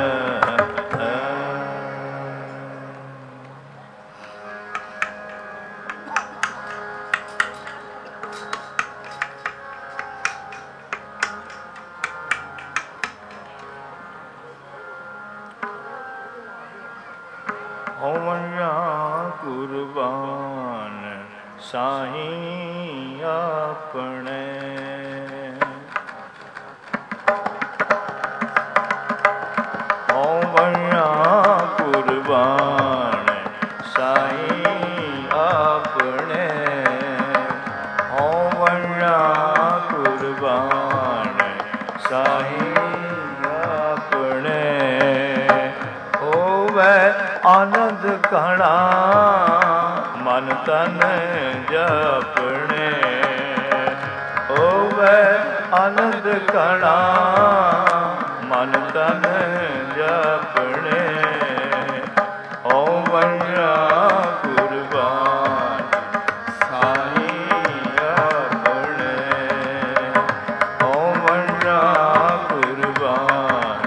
होवैया कुर्बान साईं अपने, होवैया कुर्बान साईं अपने, होवैया कुर्बान साईं अपने। होवे आनंद घना मन तन जपने, होवे आनंद घना मन तन जपने। होवैया कुर्बान साईं अपने, होवैया कुर्बान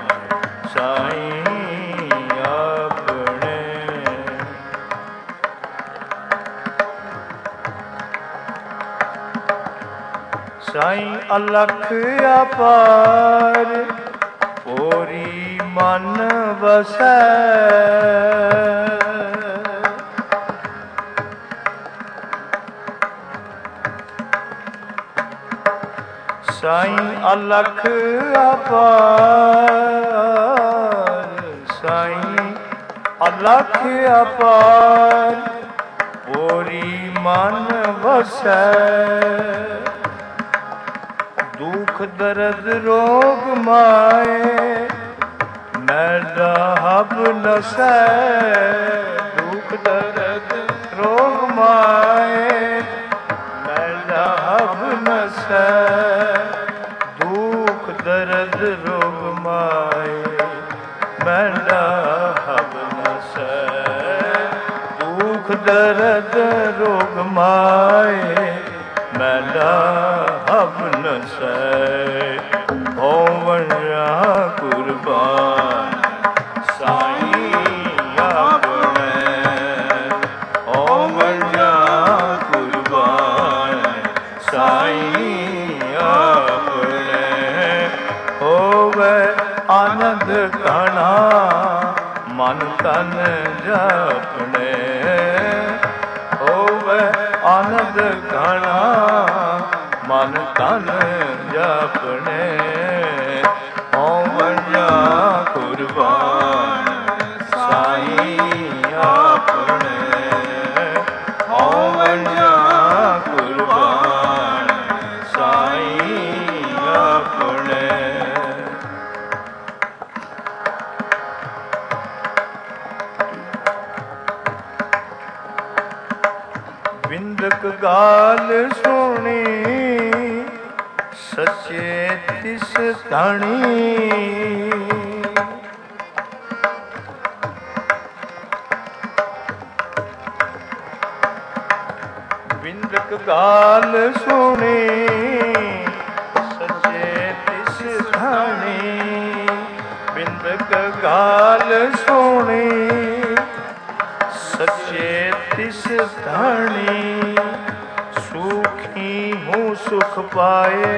साईं अपने। साईं अलख अपार पूरी मन वसै, साईं अलख अपार, साईं अलख अपार पूरी मन वसै। दुख दर्द रोग माए मैडा हब नसै, दुख दर्द रोग माए मैडा हब नसै। दुख दर्द रोग माए मैडा हब नसै, दुख दर्द रोग माए मैडा हब नसै। होवैया कुर्बान साईं अपने, होवैया कुर्बान साईं अपने। होवे आनंद घना मन तन जपने, होवे आनंद घना मन तन जपने। होवैया कुर्बान साईं अपने, होवैया कुर्बान साईं अपने। बिंदक गाल सुनी सचे तिस धनी, बिंदक गाल सुनी सचे गाल सोनी सच्चे तिस धनी सुखी हूँ सुख पाए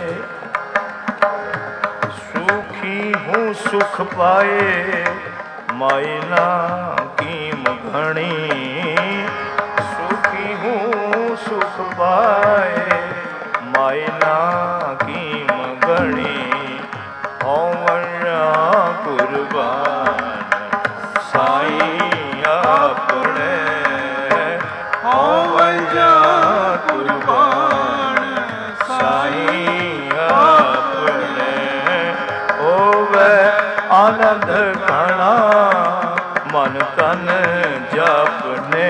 सुखी हूँ सुख पाए मायना कीम घणी सुखी हूँ सुख पाए मायना कीम घणी ओवया कुर्बान साईं अपने ओवया कुर्बान साईं अपने ओवे आनंद घना मन तन जपने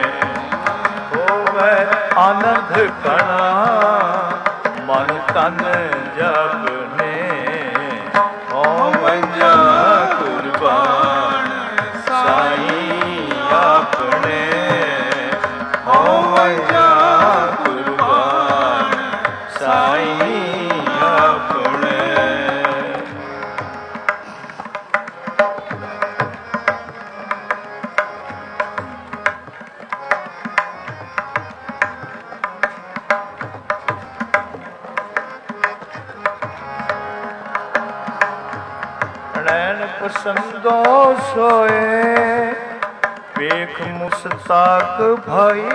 होवे आनंद घना मन तन जपने ओवया कुर्बान साईं अपने ओवया कुर्बान साईं अपने पसंदो सोए पेख मुस्ताक भाई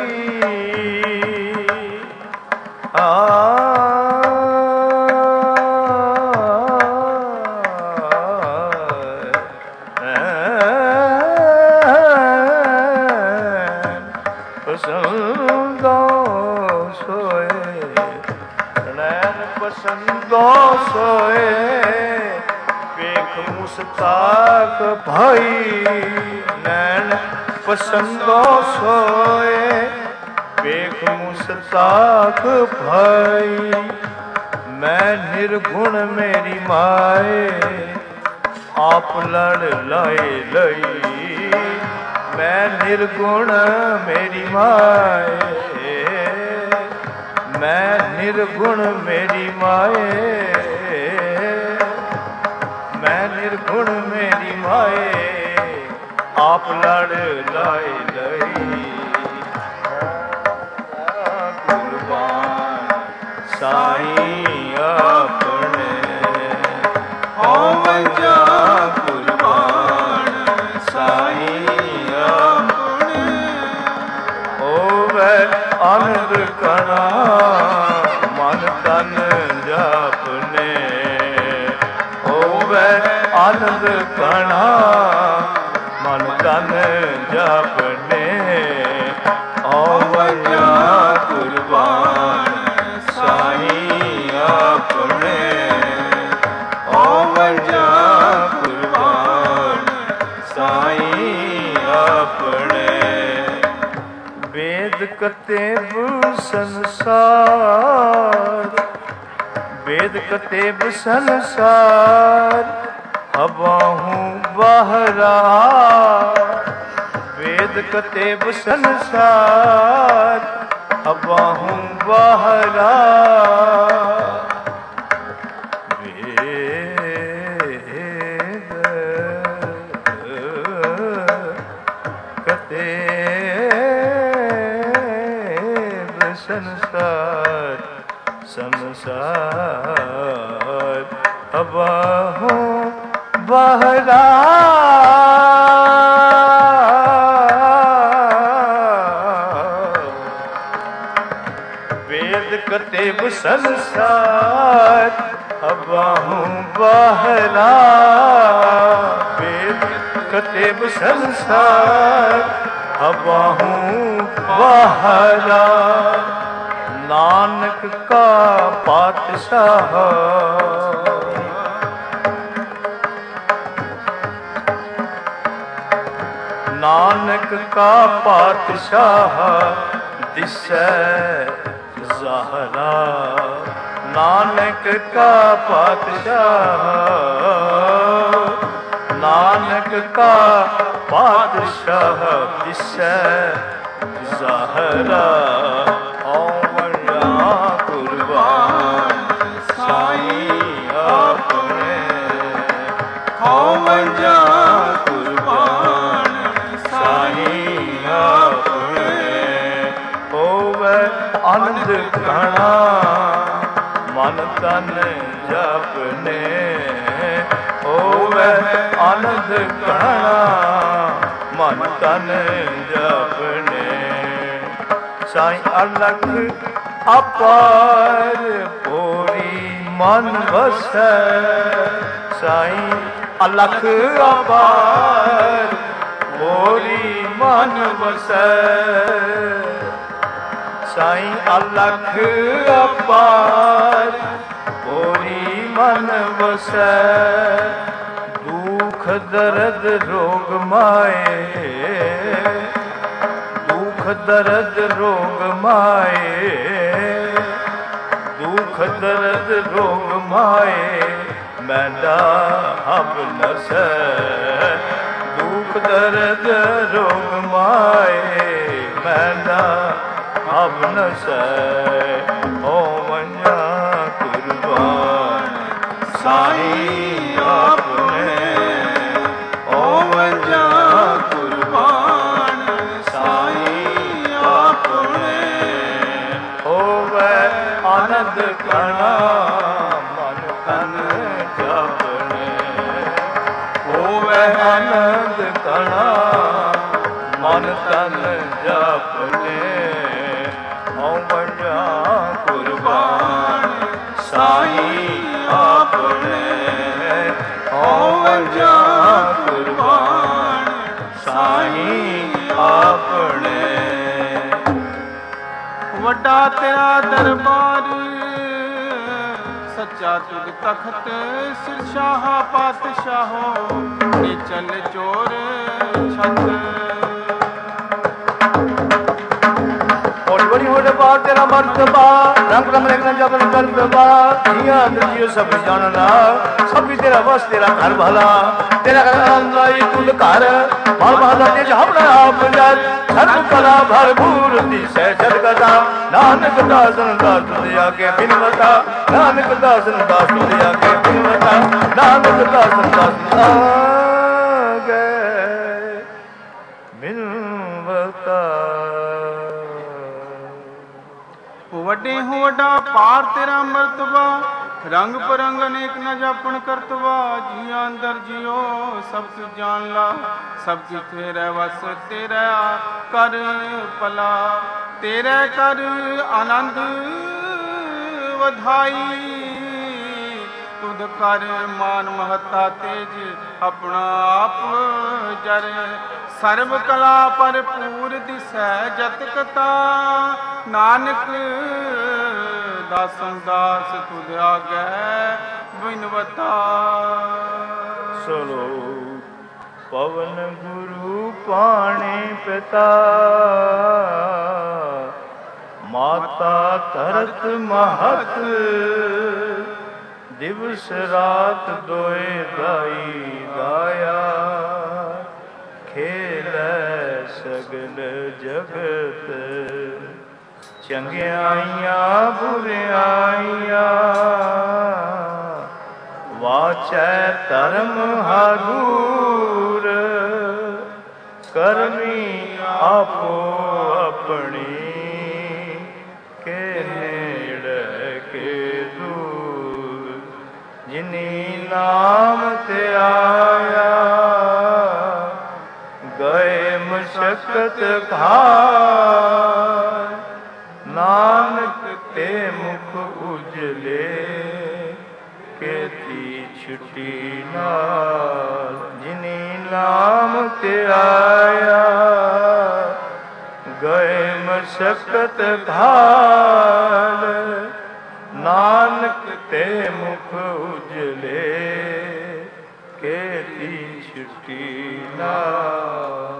पसंदो सोए नैन पसंदो सोए मुस्ताक भाई नैन पसंदो सोए पेख मुस्ताक भाई मैं निर्गुण मेरी माए आप लड़ लाए लई मैं निर्गुण मेरी माए मैं निर्गुण मेरी माए मैं निर्गुण मेरी माए आप लड़ लाए लई कुर्बान साईं अपने ओवया कुर्बान साईं अपने ओवे आनंद कणा मन तन जपने आनंद कणा मन तन जपने ओवया कुर्बान साईं अपने ओवया कुर्बान साईं अपने वेद कतेब संसार वेद कतेब संसार हवाहूँ बहरा वेद कतेब संसार हवाहूँ बहरा वेद कतेब संसार संसार हवाहूँ बहरा वेद कतेब संसार हवाहूँ बहरा वेद कतेब संसार हवाहूँ बहरा नानक का पातशाह नानक का पातशाह दिसै ज़ाहरा नानक का पातशाह नानक का पातशाह दिसै ज़ाहरा ओवया कुर्बान साईं अपने ओवया ਆਨੰਦ ਘਣਾ ਮਨ ਤਨ ਜਪਨੇ ਹੋਵੇ ਆਨੰਦ ਘਣਾ ਮਨ ਤਨ ਜਪਨੇ ਸਾਈਂ ਅਲਖ ਅਪਾਰ ਪੂਰੀ ਮਨ ਵਸੈ ਸਾਈਂ ਅਲਖ ਅਪਾਰ ਪੂਰੀ ਮਨ ਵਸੈ ਸਾਈਂ ਅਲਖ ਅਪਾਰ ਪੂਰੀ ਮਨ ਵਸੈ ਦੁਖ ਦਰਦ ਰੋਗ ਮਾਏ ਦੁਖ ਦਰਦ ਰੋਗ ਮਾਏ ਦੁਖ ਦਰਦ ਰੋਗ ਮਾਏ ਮੈਂਡਾ ਹਬ ਨਸੈ ਦੁਖ ਦਰਦ ਰੋਗ ਮਾਏ ਮੈਂਡਾ ਹਬ ਨਸੈ ਹੋ ਮੰਝਾ ਕੁਰਬਾਨ ਸਾਈਂ ਆਪਣੇ ਹੋ ਮੰਝਾ ਕੁਰਬਾਨ ਸਾਈਂ ਆਪਣੇ ਹੋਵੇ ਆਨੰਦ ਘਣਾ ਮਨ ਤਨ ਜਪਨੇ ਹੋਵੇ ਆਨੰਦ ਘਣਾ ਮਨ ਤਨ ਜਪਨੇ ਹਉ ਮੰਝਾ ਕੁਰਬਾਨ ਸਾਈਂ ਆਪਣੇ ਹਉ ਮੰਝਾ ਕੁਰਬਾਨ ਸਾਈਂ ਆਪਣੇ ਵੱਡਾ ਤੇਰਾ ਦਰਬਾਰ ਸੱਚਾ ਤੁਧ ਤਖਤ ਸਿਰ ਸ਼ਾਹ ਪਾਤਸ਼ਾਹੋ ਨੀ ਚਲ ਚੋਰ ਛਤ ਬੜੀ ਹੋੜੇ ਬਾਤ ਤੇਰਾ ਮਰਤਬਾ ਰੰਗ ਰੰਗ ਰੰਗ ਜਬਲ ਕਰਤਬਾ ਜੀਆਂ ਦਰਜੀਓ ਸਭ ਜਾਣਨਾ ਸਭੀ ਤੇਰਾ ਵਸ ਤੇਰਾ ਘਰ ਭਲਾ ਤੇਰਾ ਅੰਦਾਈ ਤੁਧ ਘਰ ਮਨ ਮਹਲਾ ਤੇ ਆਪਣਾ ਆਪ ਜਦ ਸਰਬ ਕਲਾ ਭਰਪੂਰ ਦਿਸੈ ਜਗਦਾ ਨਾਨਕ ਦਾਸਨ ਦਾਸ ਤੁਧ ਆਗੇ ਬਿਨਵਤਾ ਨਾਨਕ ਦਾਸਨ ਦਾਸ ਤੁਧ ਆਗੇ ਬਿਨਵਤਾ ਨਾਨਕ ਦਾਸਨ ਦਾਸ ਆਗੇ ਬਿਨਵਤਾ ਵੱਡੇ ਹੋ ਵੱਡਾ ਪਾਰ ਤੇਰਾ ਮਰਤਬਾ ਰੰਗ ਪਰੰਗ ਅਨੇਕ ਨ ਜਾਪਣ ਕਰਤਵਾ ਜੀਆਂ ਅੰਦਰ ਜਿਉ ਸਭ ਕੁਝ ਜਾਣ ਲਾ ਸਭ ਕੁਝ ਤੇਰਾ ਵਸ ਤੇਰਾ ਕਰ ਭਲਾ ਤੇਰੇ ਕਰ ਆਨੰਦ ਵਧਾਈ ਤੁਧ ਕਰ ਮਾਨ ਮਹੱਤਾ ਤੇਜ ਆਪਣਾ ਆਪ ਜਰ ਸਰਬ ਕਲਾ ਭਰਪੂਰ ਦਿਸੈ ਜਤ ਕਤਾ ਨਾਨਕ ਦਾਸਨ ਦਾਸ ਤੁਧ ਆਗੈ ਬਿਨਵਤਾ ਸਲੋ ਪਵਨ ਗੁਰੂ ਪਾਣੀ ਪਿਤਾ ਮਾਤਾ ਧਰਤ ਮਹਤ ਦਿਵਸ ਰਾਤ ਦੋਏ ਦਾਈ ਦਾਇਆ ਖੇਲੈ ਸਗਲ ਜਗਤ ਚੰਗਿਆਈਆਂ ਬੁਰਿਆਈਆਂ ਵਾਚੈ ਧਰਮ ਹਗੂਰ ਕਰਮੀ ਆਪੋ ਆਪਣੀ ਕੇ ਨੇੜੇ ਕੇ ਦੂਰ ਜਿਨੀ ਨਾਮ ਤੇ ਆਇਆ ਗਏ ਮੁਸ਼ਕਤ ਘਾਰ ਨਾਨਕ ਤੇ ਮੁਖ ਉਜਲੇ ਕੇਤੀ ਛੁਟੀ ਨਾਲ ਜਿਨੀ ਨਾਮ ਤੇ ਆਇਆ ਗਏ ਮੁਸ਼ਕਤ ਘਾਰ ਨਾਨਕ ਤੇ ਮੁਖ ਉਜਲੇ ਕੇਤੀ ਛੁਟੀ ਨਾਲ।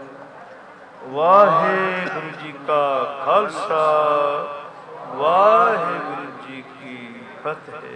ਵਾਹਿਗੁਰੂ ਜੀ ਕਾ ਖਾਲਸਾ ਵਾਹਿਗੁਰੂ ਜੀ ਕੀ ਫਤਿਹ।